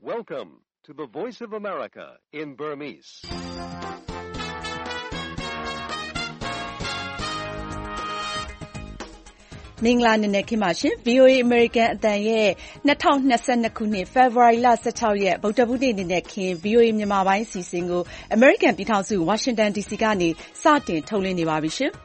Welcome to the Voice of America in Burmese. ။မင်္ဂလာနံနက်ခင်းပါရှင်။ VOA American အသံရဲ့2022ခုနှစ် February လ16ရက်ဗုဒ္ဓဟူးနေ့နက်ခင်း VOA မြန်မာပိုင်းအစီအစဉ်ကို American ပြည်ထောင်စု Washington DC ကနေစတင်ထုတ်လွှင့်နေပါပြီရှင်။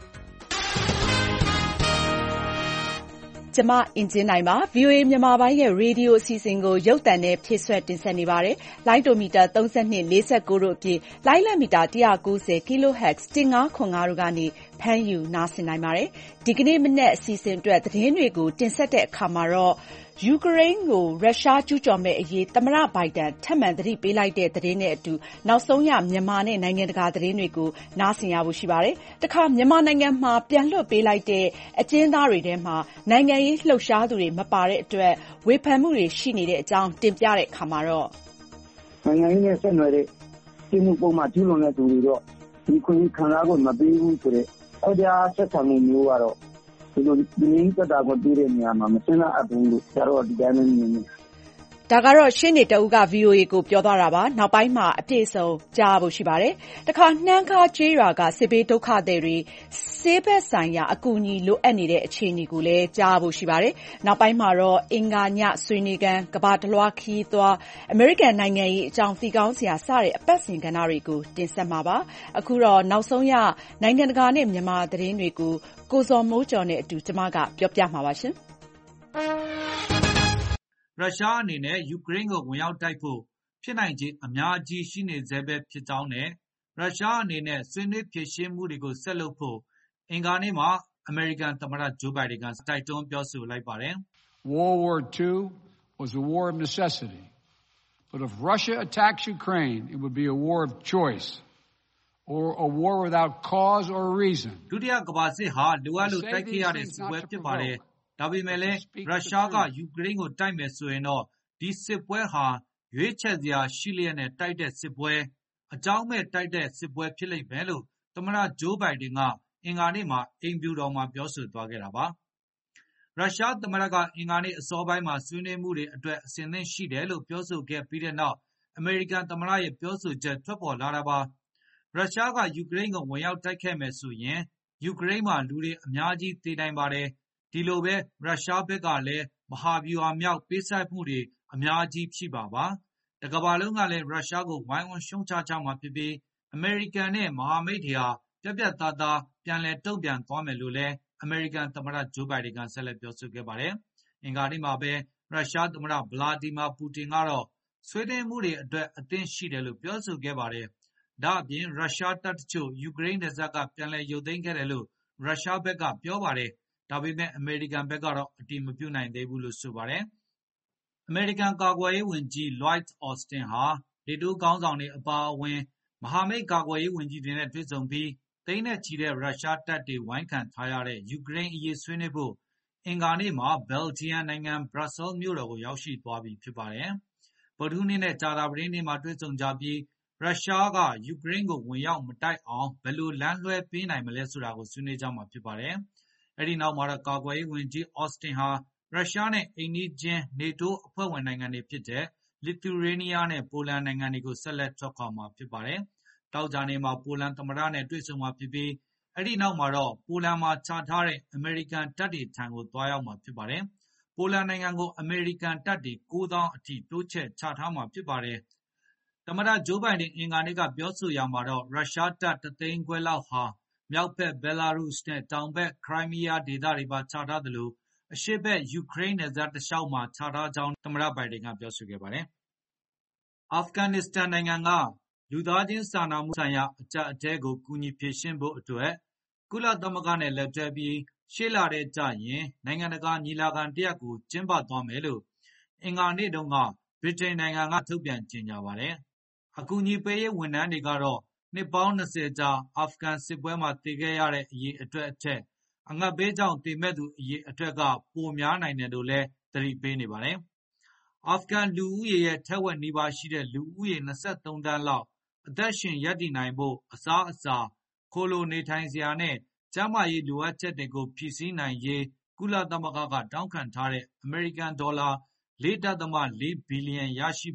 ကျွန်မအင်ဂျင်နိုင်ပါ။ VOA မြန်မာပိုင်းရဲ့ရေဒီယိုအစီအစဉ်ကိုရုပ်သံနဲ့ဖြည့်ဆွတ်တင်ဆက်နေပါတယ်။လိုင်းဒိုမီတာ32 49တို့အပြင်လိုင်းလံမီတာ190 kHz 1505တို့ကနေဖမ်းယူနားဆင်နိုင်ပါတယ်။ဒီကနေ့မနက်အစီအစဉ်အတွက်သတင်းတွေကိုတင်ဆက်တဲ့အခါမှာတော့ယူကရိန်းကိုရုရှားကျူးကျော်မဲ့အရေးသမ္မတဘိုင်ဒန်ထပ်မံသတိပေးလိုက်တဲ့သတင်းနဲ့အတူနောက်ဆုံးရမြန်မာနဲ့နိုင်ငံတကာသတင်းတွေကိုနားဆင်ရဖို့ရှိပါတယ်။တခါမြန်မာနိုင်ငံမှာပြန်လွှတ်ပေးလိုက်တဲ့အကျဉ်းသားတွေထဲမှာနိုင်ငံရေးလှုပ်ရှားသူတွေမပါတဲ့အတွက်ဝေဖန်မှုတွေရှိနေတဲ့အကြောင်းတင်ပြတဲ့အခါမှာတော့နိုင်ငံရေးနဲ့ဆက်နွယ်တဲ့ပြည်မှုပုံမှန်ကျူးလွန်တဲ့သူတွေတော့ဒီခွင့်ခံစားဖို့မပေးဘူးဆိုတဲ့အော်ဒါဆက်ဆံမှုမျိုးကတော့ဒီလိုဒီနည်းသက်တာကိုတွေ့တဲ့နေရာမှာမစင်တဲ့အပ်ဘူးလို့ကျတော့ဒီတိုင်းနဲ့မြင်နေဒါကတော့ရှင်းနေတအုပ်က VOA ကိုပြောသွားတာပါ။နောက်ပိုင်းမှာအပြည့်အစုံကြားဖို့ရှိပါတယ်။တခါနှမ်းခါကျေးရွာကစစ်ဘေးဒုက္ခသည်တွေဆေးဘက်ဆိုင်ရာအကူအညီလိုအပ်နေတဲ့အခြေအနေကိုလည်းကြားဖို့ရှိပါတယ်။နောက်ပိုင်းမှာတော့အင်္ဂါညဆွေးနွေးခန်းကမ္ဘာတလွှားခရီးသွားအမေရိကန်နိုင်ငံရေးအကြောင်းသိကောင်းစရာစတဲ့အပတ်စဉ်ကဏ္ဍတွေကိုတင်ဆက်မှာပါ။အခုတော့နောက်ဆုံးရနိုင်ငံတကာနဲ့မြန်မာသတင်းတွေကိုကိုဇော်မိုးကျော်နဲ့အတူကျွန်မကပြောပြမှာပါရှင်။ရုရှားအနေနဲ့ယူကရိန်းကိုဝင်ရောက်တိုက်ဖို့ဖြစ်နိုင်ခြေအများကြီးရှိနေဆဲပဲဖြစ်ကြောင်းနဲ့ရုရှားအနေနဲ့ဆွေးနွေးဖြေရှင်းမှုတွေကိုဆက်လုပ်ဖို့အင်္ဂါနေ့မှာအမေရိကန်သမ္မတဂျိုးဘိုင်ဒန်ကတိုက်တွန်းပြောဆိုလိုက်ပါတယ်။ World War II was a war of necessity. But if Russia attacks Ukraine, it would be a war of choice or a war without cause or reason. ဒုတိယကမ္ဘာစစ်ဟာလိုအပ်လို့တိုက်ခဲ့ရတဲ့စစ်ပွဲဖြစ်ပါတယ်။ဒါပေမဲ့လည်းရုရှားကယူကရိန်းကိုတိုက်မယ်ဆိုရင်တော့ဒီစစ်ပွဲဟာရွေးချယ်စရာရှိလျက်နဲ့တိုက်တဲ့စစ်ပွဲအကြောင်းမဲ့တိုက်တဲ့စစ်ပွဲဖြစ်လိမ့်မယ်လို့သမ္မတဂျိုးဘိုင်ဒန်ကအင်္ဂါနေ့မှာအိမ်ဖြူတော်မှာပြောဆိုသွားခဲ့တာပါ။ရုရှားသမ္မတကအင်္ဂါနေ့အစောပိုင်းမှာဆွေးနွေးမှုတွေအတွက်အစဉ်သင့်ရှိတယ်လို့ပြောဆိုခဲ့ပြီးတဲ့နောက်အမေရိကန်သမ္မတရဲ့ပြောဆိုချက်ထွက်ပေါ်လာတာပါ။ရုရှားကယူကရိန်းကိုဝင်ရောက်တိုက်ခဲ့မယ်ဆိုရင်ယူကရိန်းမှာလူတွေအများကြီးသေနိုင်ပါတယ်။ဒီလိုပဲရုရှားဘက်ကလည်းမဟာဗျူဟာမြောက်ပေးဆပ်မှုတွေအများကြီးဖြစ်ပါ။တကမ္ဘာလုံးကလည်းရုရှားကိုဝိုင်းဝန်းရှုံချကြမှာဖြစ်ပြီးအမေရိကန်နဲ့မဟာမိတ်တွေဟာပြတ်ပြတ်သားသားပြန်လည်တုံ့ပြန်သွားမယ်လို့လည်းအမေရိကန်သမ္မတဂျိုးဘိုင်ဒန်ကဆက်လက်ပြောဆိုခဲ့ပါတယ်။အင်္ဂါနေ့မှာပဲရုရှားသမ္မတဗလာဒီမာပူတင်ကတော့ဆွေးနွေးမှုတွေအတွက်အသင့်ရှိတယ်လို့ပြောဆိုခဲ့ပါတယ်။ဒါ့အပြင်ရုရှားတပ်တချို့ယူကရိန်းနယ်စပ်ကပြန်လည်ရုပ်သိမ်းခဲ့တယ်လို့ရုရှားဘက်ကပြောပါတယ်။ဒါပေမဲ့အမေရိကန်ဘက်ကတော့အတည်မပြုနိုင်သေးဘူးလို့ဆိုပါတယ်။အမေရိကန်ကာကွယ်ရေးဝန်ကြီး Lloyd Austin ဟာနေတိုးခေါင်းဆောင်တွေအပါအဝင်မဟာမိတ်ကာကွယ်ရေးဝန်ကြီးတွေနဲ့တွေ့ဆုံပြီးသိန်းနဲ့ချီတဲ့ရုရှားတပ်တွေဝိုင်းခံထားရတဲ့ယူကရိန်းအရေးဆွေးနွေးဖို့အင်္ဂါနေ့မှာဘယ်လ်ဂျီယံနိုင်ငံဘရပ်ဆဲလ်မြို့တော်ကိုရောက်ရှိသွားပြီဖြစ်ပါတယ်။ဗုဒ္ဓဟူးနေ့နဲ့ကြာသပတေးနေ့မှာတွေ့ဆုံကြပြီးရုရှားကယူကရိန်းကိုဝင်ရောက်မတိုက်အောင်ဘယ်လိုလမ်းလွှဲပေးနိုင်မလဲဆိုတာကိုဆွေးနွေးကြမှာဖြစ်ပါတယ်။အဲဒီနောက်မှာတော့ကာကွယ်ရေးဝန်ကြီးအော့စတင်ဟာရုရှားနဲ့အိမ်နီးချင်းနေတိုးအဖွဲ့ဝင်နိုင်ငံတွေဖြစ်တဲ့လစ်သူရေးနီးယားနဲ့ပိုလန်နိုင်ငံတွေကိုဆက်လက်ထွက်ခွာမှာဖြစ်ပါတယ်။တောက်ကြနေမှာပိုလန်သမ္မတနဲ့တွေ့ဆုံမှာဖြစ်ပြီးအဲဒီနောက်မှာတော့ပိုလန်မှာချထားတဲ့အမေရိကန်တပ်တွေထံကိုသွားရောက်မှာဖြစ်ပါတယ်။ပိုလန်နိုင်ငံကိုအမေရိကန်တပ်တွေ9000အထိတိုးချဲ့ချထားမှာဖြစ်ပါတယ်။သမ္မတဂျိုးဘိုင်ဒန်အင်္ဂါနေ့ကပြောဆိုရာမှာတော့ရုရှားတပ်3သိန်းခွဲလောက်ဟာမြောက်ဘက်ဘဲလာရုစ်နဲ့တောင်ဘက်ခရိုင်းမီးယားဒေသတွေပါချထားသလိုအရှေ့ဘက်ယူကရိန်းနယ်စပ်တလျှောက်မှာချထားကြောင်းသမ္မတဘိုင်ဒန်ကပြောဆိုခဲ့ပါတယ်။အာဖဂန်နစ္စတန်နိုင်ငံကလူသားချင်းစာနာမှုဆိုင်ရာအကျပ်အတည်းကိုကူညီဖြေရှင်းဖို့အတွက်ကုလသမဂ္ဂနဲ့လက်တွဲပြီးရှေ့လထဲကျရင်နိုင်ငံတကာညီလာခံတစ်ရပ်ကိုကျင်းပသွားမယ်လို့အင်္ဂါနေ့တုန်းကဗြိတိန်နိုင်ငံကထုတ်ပြန်ကြေညာပါတယ်။အကူအညီပေးရေးဝန်ထမ်းတွေကတော့နှစ်ပေါင်း20ကြာအာဖဂန်စစ်ပွဲမှာသေခဲ့ရတဲ့အရေးအတွက်အထက်အငတ်ဘေးကြောင့်သေမဲ့သူအရေးအတွက်ကပိုများနိုင်တယ်လို့လည်းသတိပေးနေပါတယ်။အာဖဂန်လူဦးရေရဲ့ထက်ဝက်နီးပါးရှိတဲ့လူဦးရေ23သန်းလောက်အသက်ရှင်ရပ်တည်နိုင်ဖို့အစားအစာခိုလိုနေထိုင်စရာနဲ့ကျန်းမာရေးလိုအပ်ချက်တွေကိုဖြည့်ဆည်းနိုင်ရေးကုလသမဂ္ဂကတောင်းခံထားတဲ့အမေရိကန်ဒေါ်လာ 4.4 ဘီလီယံရရှိဖို့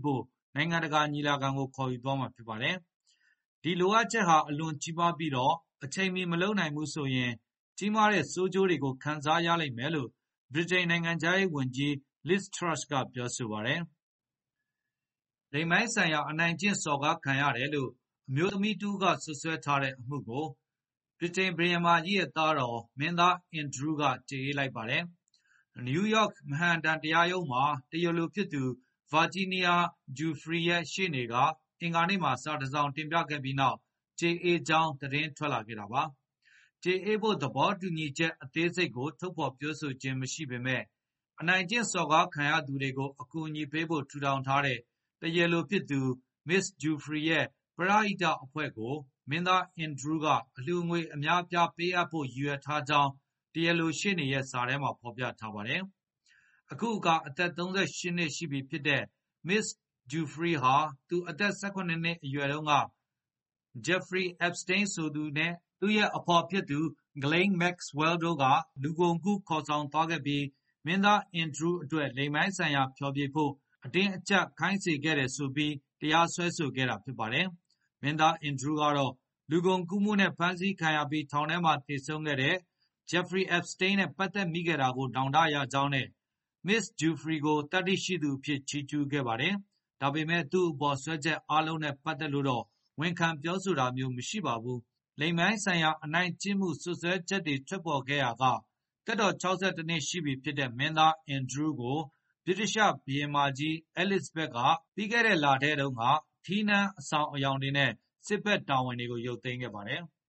နိုင်ငံတကာညီလာခံကိုခေါ်ယူသွားမှာဖြစ်ပါတယ်။ဒီလိုအပ်ချက်ဟာအလွန်ကြီးမားပြီးတော့အချိန်မီမလုပ်နိုင်ဘူးဆိုရင်ကြီးမားတဲ့ဆိုးကျိုးတွေကိုခံစားရလိမ့်မယ်လို့ဗြိတိန်နိုင်ငံခြားရေးဝန်ကြီး Liz Truss ကပြောဆိုပါတယ်။လိင်ပိုင်းဆိုင်ရာအနိုင်ကျင့်စော်ကားခံရတယ်လို့အမျိုးသမီးတူကဆွဆွဲထားတဲ့အမှုကိုဗြိတိန်ဘုရင်မကြီးရဲ့သားတော်မင်းသားအင်ဒရူးကကြေအေးလိုက်ပါတယ်။နယူးယောက်မဟန်တန်တရားရုံးမှာတရားလိုဖြစ်သူဗာဂျီးနီးယားဂျူဖရီရဲ့ရှေ့နေကအင်္ဂါနေ့မှာစာတစ်စောင်တင်ပြခဲ့ပြီးနောက်ကြေအေးကြောင်းသတင်းထွက်လာခဲ့တာပါ။ကြေအေးဖို့သဘောတူညီချက်အသေးစိတ်ကိုထုတ်ဖော်ပြောဆိုခြင်းမရှိပေမဲ့အနိုင်ကျင့်စော်ကားခံရသူတွေကိုအကူအညီပေးဖို့ထူထောင်ထားတဲ့တရားလိုဖြစ်သူ Miss Giuffre ရဲ့ပရဟိတအဖွဲ့ကိုမင်းသားအင်ဒရူးကအလှူငွေအများအပြားပေးအပ်ဖို့ရည်ရွယ်ထားကြောင်းတရားလိုရှေ့နေရဲ့စာထဲမှာဖော်ပြထားပါတယ်။အခုအခါအသက်38နှစ်ရှိပြီဖြစ်တဲ့ Miss Giuffre ဟာသူအသက်18နှစ်အရွယ်တုန်းက Jeffrey Epstein ဆိုသူနဲ့သူ့ရဲ့အဖော်ဖြစ်သူ Ghislaine Maxwell တို့ကလူကုန်ကူးခေါ်ဆောင်သွားခဲ့ပြီးမင်းသားအင်ဒရူးအတွက်လိင်ပိုင်းဆိုင်ရာဖျော်ဖြေဖို့အတင်းအကျပ်ခိုင်းစေခဲ့တယ်ဆိုပြီးတရားစွဲဆိုခဲ့တာဖြစ်ပါတယ်။မင်းသားအင်ဒရူးကတော့လူကုန်ကူးမှုနဲ့ဖမ်းဆီးခံရပြီးထောင်ထဲမှာသေဆုံးခဲ့တဲ့ Jeffrey Epstein နဲ့ပတ်သက်မိခဲ့တာကိုတောင်တရကြောင်းနဲ့ Miss Giuffre ကိုတတ်သိရှိသူအဖြစ်ချီးကျူးခဲ့ပါတယ်။ဒါပေမဲ့သူ့အပေါ်စွဲချက်အားလုံးနဲ့ပတ်သက်လို့တော့ဝန်ခံပြောဆိုတာမျိုးမရှိပါဘူး။လိင်ပိုင်းဆိုင်ရာအနိုင်ကျင့်မှုစွပ်စွဲချက်တွေထွက်ပေါ်ခဲ့ရာကသက်တော်62နှစ်ရှိပြီဖြစ်တဲ့မင်းသားအင်ဒရူးကိုဗြိတိသျှဘုရင်မကြီးအဲလစ်ဇဘက်ကပြီးခဲ့တဲ့လထဲတုန်းကထီးနန်းအဆောင်အယောင်တွေနဲ့စစ်ဘက်တာဝန်တွေကိုရုပ်သိမ်းခဲ့ပါတယ်။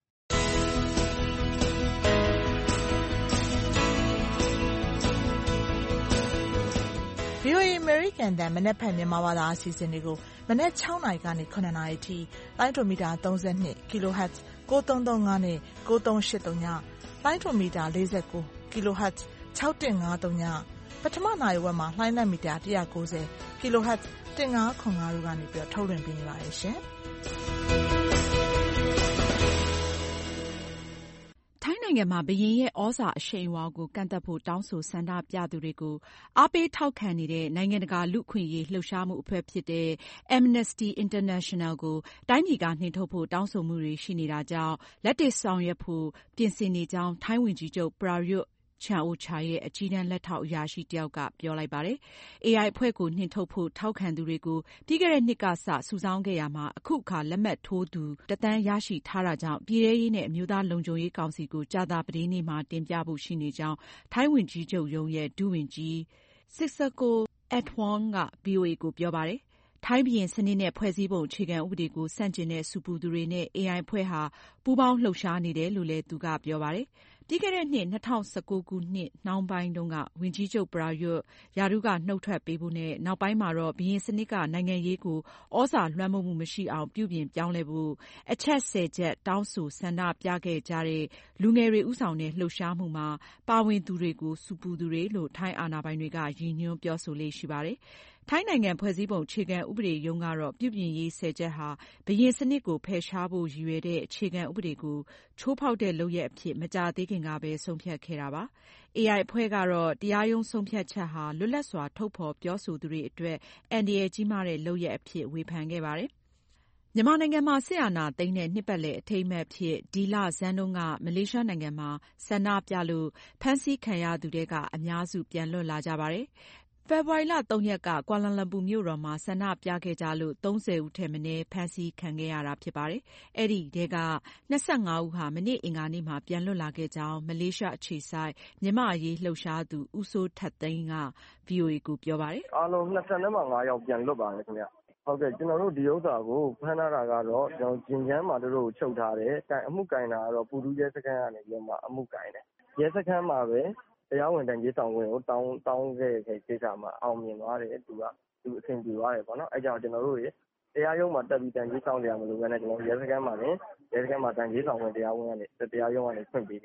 VOA American တန်မနက်ဖြန်မြန်မာဘာသာအစီအစဉ်တွေကိုမနက်6နာရီကနေ9နာရီထိလိုင်းဒိုမီတာ32 kHz 9335နဲ့9383ညလိုင်းဒိုမီတာ49 kHz 6153ညပထမနာရီဝက်မှာလှိုင်းလက်မီတာ190 kHz 1505တို့ကနေပြီးထုတ်လွှင့်ပေးနေပါတယ်ရှင်။ထိုင်းနိုင်ငံမှာဘုရင်ရဲ့ဩဇာအရှိန်အဝါကိုကန့်သတ်ဖို့တောင်းဆိုဆန္ဒပြသူတွေကိုအားပေးထောက်ခံနေတဲ့နိုင်ငံတကာလူ့အခွင့်အရေးလှုပ်ရှားမှုအဖွဲ့ဖြစ်တဲ့ Amnesty International ကိုတိုင်းပြည်ကနှင်ထုတ်ဖို့တောင်းဆိုမှုတွေရှိနေတာကြောင့်လက်တွေ့ဆောင်ရွက်ဖို့ပြင်ဆင်နေကြောင်းထိုင်းဝန်ကြီးချုပ် Prayut Chan-o-cha ရဲ့အကြီးတန်းလက်ထောက်အရာရှိတယောက်ကပြောလိုက်ပါတယ်။ AI အဖွဲ့ကိုနှင်ထုတ်ဖို့ထောက်ခံသူတွေကိုပြီးခဲ့တဲ့နှစ်ကစစုဆောင်းခဲ့ရာမှာအခုအခါလက်မှတ်ထိုးသူ1 သန်းရရှိထားတာကြောင့်ပြည်ထဲရေးနဲ့အမျိုးသားလုံခြုံရေးကောင်စီကိုကြာသပတေးနေ့မှာတင်ပြဖို့ရှိနေကြောင်းထိုင်းဝန်ကြီးချုပ်ရုံးရဲ့ဒုဝန်ကြီး Sixako Adhorn က VOA ကိုပြောပါတယ်။ထိုင်းဘုရင်စနစ်နဲ့ဖွဲ့စည်းပုံအခြေခံဥပဒေကိုဆန့်ကျင်တဲ့ဆူပူသူတွေနဲ့ AI အဖွဲ့ဟာပူးပေါင်းလှုပ်ရှားနေတယ်လို့လည်းသူကပြောပါတယ်။ပြီးခဲ့တဲ့နှစ်2019ခုနှစ်နှောင်းပိုင်းတုန်းကဝန်ကြီးချုပ် Prayut ရာထူးကနှုတ်ထွက်ပေးဖို့နဲ့နောက်ပိုင်းမှာတော့ဘုရင်စနစ်ကနိုင်ငံရေးကိုဩဇာလွှမ်းမိုးမှုမရှိအောင်ပြုပြင်ပြောင်းလဲဖို့အချက်10ချက်တောင်းဆိုဆန္ဒပြခဲ့ကြတဲ့လူငယ်တွေဦးဆောင်တဲ့လှုပ်ရှားမှုမှာပါဝင်သူတွေကိုဆူပူသူတွေလို့ထိုင်းအာဏာပိုင်တွေကရည်ညွှန်းပြောဆိုလေ့ရှိပါတယ်။ထိုင်းနိုင်ငံဖွဲ့စည်းပုံအခြေခံဥပဒေရုံးကတော့ပြုပြင်ရေး10ချက်ဟာဘုရင်စနစ်ကိုဖယ်ရှားဖို့ရည်ရွယ်တဲ့အခြေခံဥပဒေကိုချိုးဖောက်တဲ့လုပ်ရပ်အဖြစ်မကြာသေးခင်ကပဲဆုံးဖြတ်ခဲ့တာပါ။ AI အဖွဲ့ကတော့တရားရုံးဆုံးဖြတ်ချက်ဟာလွတ်လပ်စွာထုတ်ဖော်ပြောဆိုသူတွေအတွက်အန္တရာယ်ကြီးမားတဲ့လုပ်ရပ်အဖြစ်ဝေဖန်ခဲ့ပါတယ်။မြန်မာနိုင်ငံမှာစစ်အာဏာသိမ်းတဲ့နှစ်ပတ်လည်အထိမ်းအမှတ်အဖြစ်ဒီလဆန်းတုန်းကမလေးရှားနိုင်ငံမှာဆန္ဒပြလို့ဖမ်းဆီးခံရသူထဲကအများစုပြန်လွတ်လာကြပါတယ်။ဖေဖေါ်ဝါရီလ 3 ရက်ကကွာလာလမ်ပူမြို့တော်မှာဆန္ဒပြခဲ့ကြလို့30ဦးထက်မနည်းဖမ်းဆီးခံခဲ့ရတာဖြစ်ပါတယ်။အဲဒီထဲက25ဦးဟာမနေ့အင်္ဂါနေ့မှာပြန်လွတ်လာခဲ့ကြောင်းမလေးရှားအခြေစိုက်မြန်မာ့အရေးလှုပ်ရှားသူဦးစိုးထက်သိန်းက VOA ကိုပြောပါတယ်။အားလုံး25ယောက်ပြန်လွတ်ပါတယ်ခင်ဗျ။ဟုတ်ကဲ့ကျွန်တော်တို့ဒီဥစ္စာကိုဖမ်းထားတာကတော့ကျွန်တော်ဂျင်ကျန်းမှာတို့ချုပ်ထားတယ်။အမှုကင်တာကတော့ပူတူးရဲစခန်းကနေပြီးမှအမှုကင်တယ်။ရဲစခန်းမှာပဲတရားဝင်တန်ကြီးဆောင်ဝင်ကိုတောင်းခဲ့တဲ့ကိစ္စမှာအောင်မြင်သွားတယ်သူအဆင်ပြေသွားတယ်ပေါ့နော်အဲကြောင့်ကျွန်တော်တို့တရားရုံးမှာတက်ပြီးတန်ကြီးဆောင်ကြရမလို့ပဲနဲ့ကျွန်တော်ရဲစခန်းမှာတန်ကြီးဆောင်ဝင်တရားရုံးကနေဖွင့်ပေးခဲ့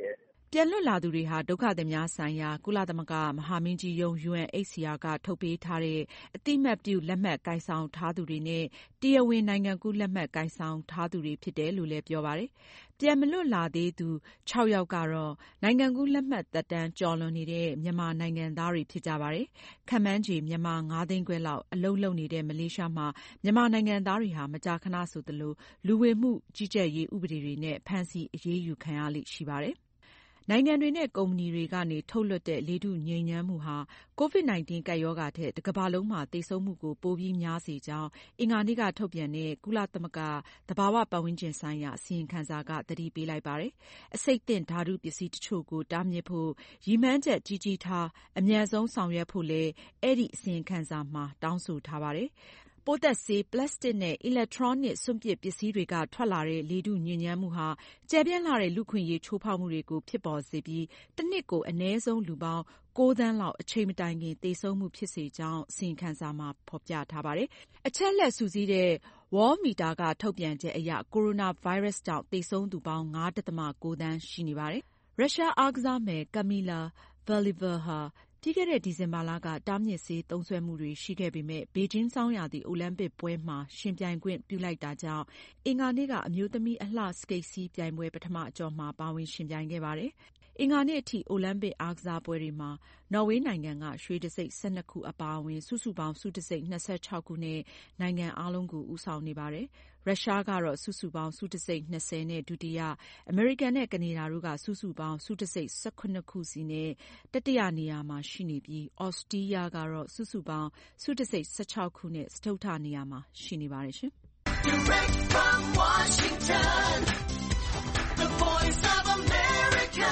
ပြန်လွတ်လာသူတွေဟာဒုက္ခသည်များဆိုင်ရာကုလသမဂ္ဂမဟာမင်းကြီးရုံး UNHCR ကထုတ်ပေးထားတဲ့အသိမှတ်ပြုလက်မှတ်ကိုင်ဆောင်ထားသူတွေနဲ့တရားဝင်နိုင်ငံကူးလက်မှတ်ကိုင်ဆောင်ထားသူတွေဖြစ်တယ်လို့လည်းပြောပါတယ်။ပြန်မလွတ်လာသေးသူ 6 ယောက်ကတော့နိုင်ငံကူးလက်မှတ်သက်တမ်းကျော်လွန်နေတဲ့မြန်မာနိုင်ငံသားတွေဖြစ်ကြပါတယ်။ခန့်မှန်းခြေမြန်မာ 5 သိန်းခွဲလောက်အလုပ်လုပ်နေတဲ့မလေးရှားမှာမြန်မာနိုင်ငံသားတွေဟာမကြာခဏဆိုသလိုလူဝင်မှုကြီးကြပ်ရေးဥပဒေတွေနဲ့ဖမ်းဆီးအရေးယူခံရလေ့ရှိပါတယ်။နိုင်ငံတွေနဲ့ကုမ္ပဏီတွေကနေထုတ်လွှတ်တဲ့လေထုညစ်ညမ်းမှုဟာ COVID-19 ကပ်ရောဂါထက်တကမ္ဘာလုံးမှာသေဆုံးမှုကိုပိုပြီးများစေကြောင်းအင်္ဂါနေ့ကထုတ်ပြန်တဲ့ကုလသမဂ္ဂသဘာဝပတ်ဝန်းကျင်ဆိုင်ရာအစီရင်ခံစာကသတိပေးလိုက်ပါတယ်။အဆိပ်သင့်ဓာတုပစ္စည်းတချို့ကိုတားမြစ်ဖို့ရည်မှန်းချက်ကြီးကြီးထားအမြန်ဆုံးဆောင်ရွက်ဖို့လည်းအဲ့ဒီအစီရင်ခံစာမှာတောင်းဆိုထားပါတယ်။ပိုးသတ်ဆေး၊ပလတ်စတစ်နဲ့အီလက်ထရောနစ်စွန့်ပစ်ပစ္စည်းတွေကထွက်လာတဲ့လေထုညစ်ညမ်းမှုဟာကျယ်ပြန့်လှတဲ့လူ့အခွင့်အရေးချိုးဖောက်မှုတွေကိုဖြစ်ပေါ်စေပြီးတနှစ်ကိုအနည်းဆုံးလူပေါင်း 9 သန်းလောက်အချိန်မတိုင်ခင်သေဆုံးမှုဖြစ်စေကြောင်းအစီရင်ခံစာမှာဖော်ပြထားပါတယ်။အချက်အလက်စုစည်းတဲ့ World Meter ကထုတ်ပြန်ချက်အရကိုရိုနာဗိုင်းရပ်စ်ကြောင့်သေဆုံးသူပေါင်း 5.9 သန်းရှိနေပါတယ်။ရုရှားအားကစားမယ် Kamila Valieva ဟာပြီးခဲ့တဲ့ဒီဇင်ဘာလကတားမြစ်ဆေးသုံးစွဲမှုတွေရှိခဲ့ပေမဲ့ဘေဂျင်းဆောင်းရာသီအိုလံပစ်ပွဲမှာရှင်ပြိုင်ခွင့်ပြုလိုက်တာကြောင့်အင်္ဂါနေ့ကအမျိုးသမီးအလှစကိတ်စီးပြိုင်ပွဲပထမအကျော့မှာပါဝင်ရှင်ပြိုင်ခဲ့ပါတယ်။အင်္ဂါနေ့အထိအိုလံပစ်အားကစားပွဲတွေမှာနော်ဝေးနိုင်ငံကရွှေတံဆိပ်12ခုအပါအဝင်စုစုပေါင်းဆုတံဆိပ်26ခုနဲ့နိုင်ငံအားလုံးကိုဦးဆောင်နေပါတယ်။ရုရှားကတော့စုစုပေါင်းဆုတံဆိပ်20နဲ့ဒုတိယ၊အမေရိကန်နဲ့ကနေဒါတို့ကစုစုပေါင်းဆုတံဆိပ်18ခုစီနဲ့တတိယနေရာမှာရှိနေပြီးဩစတြီးယားကတော့စုစုပေါင်းဆုတံဆိပ်16ခုနဲ့စတုတ္ထနေရာမှာရှိနေပါတယ်ရှင်။ Direct from Washington, the voice of America,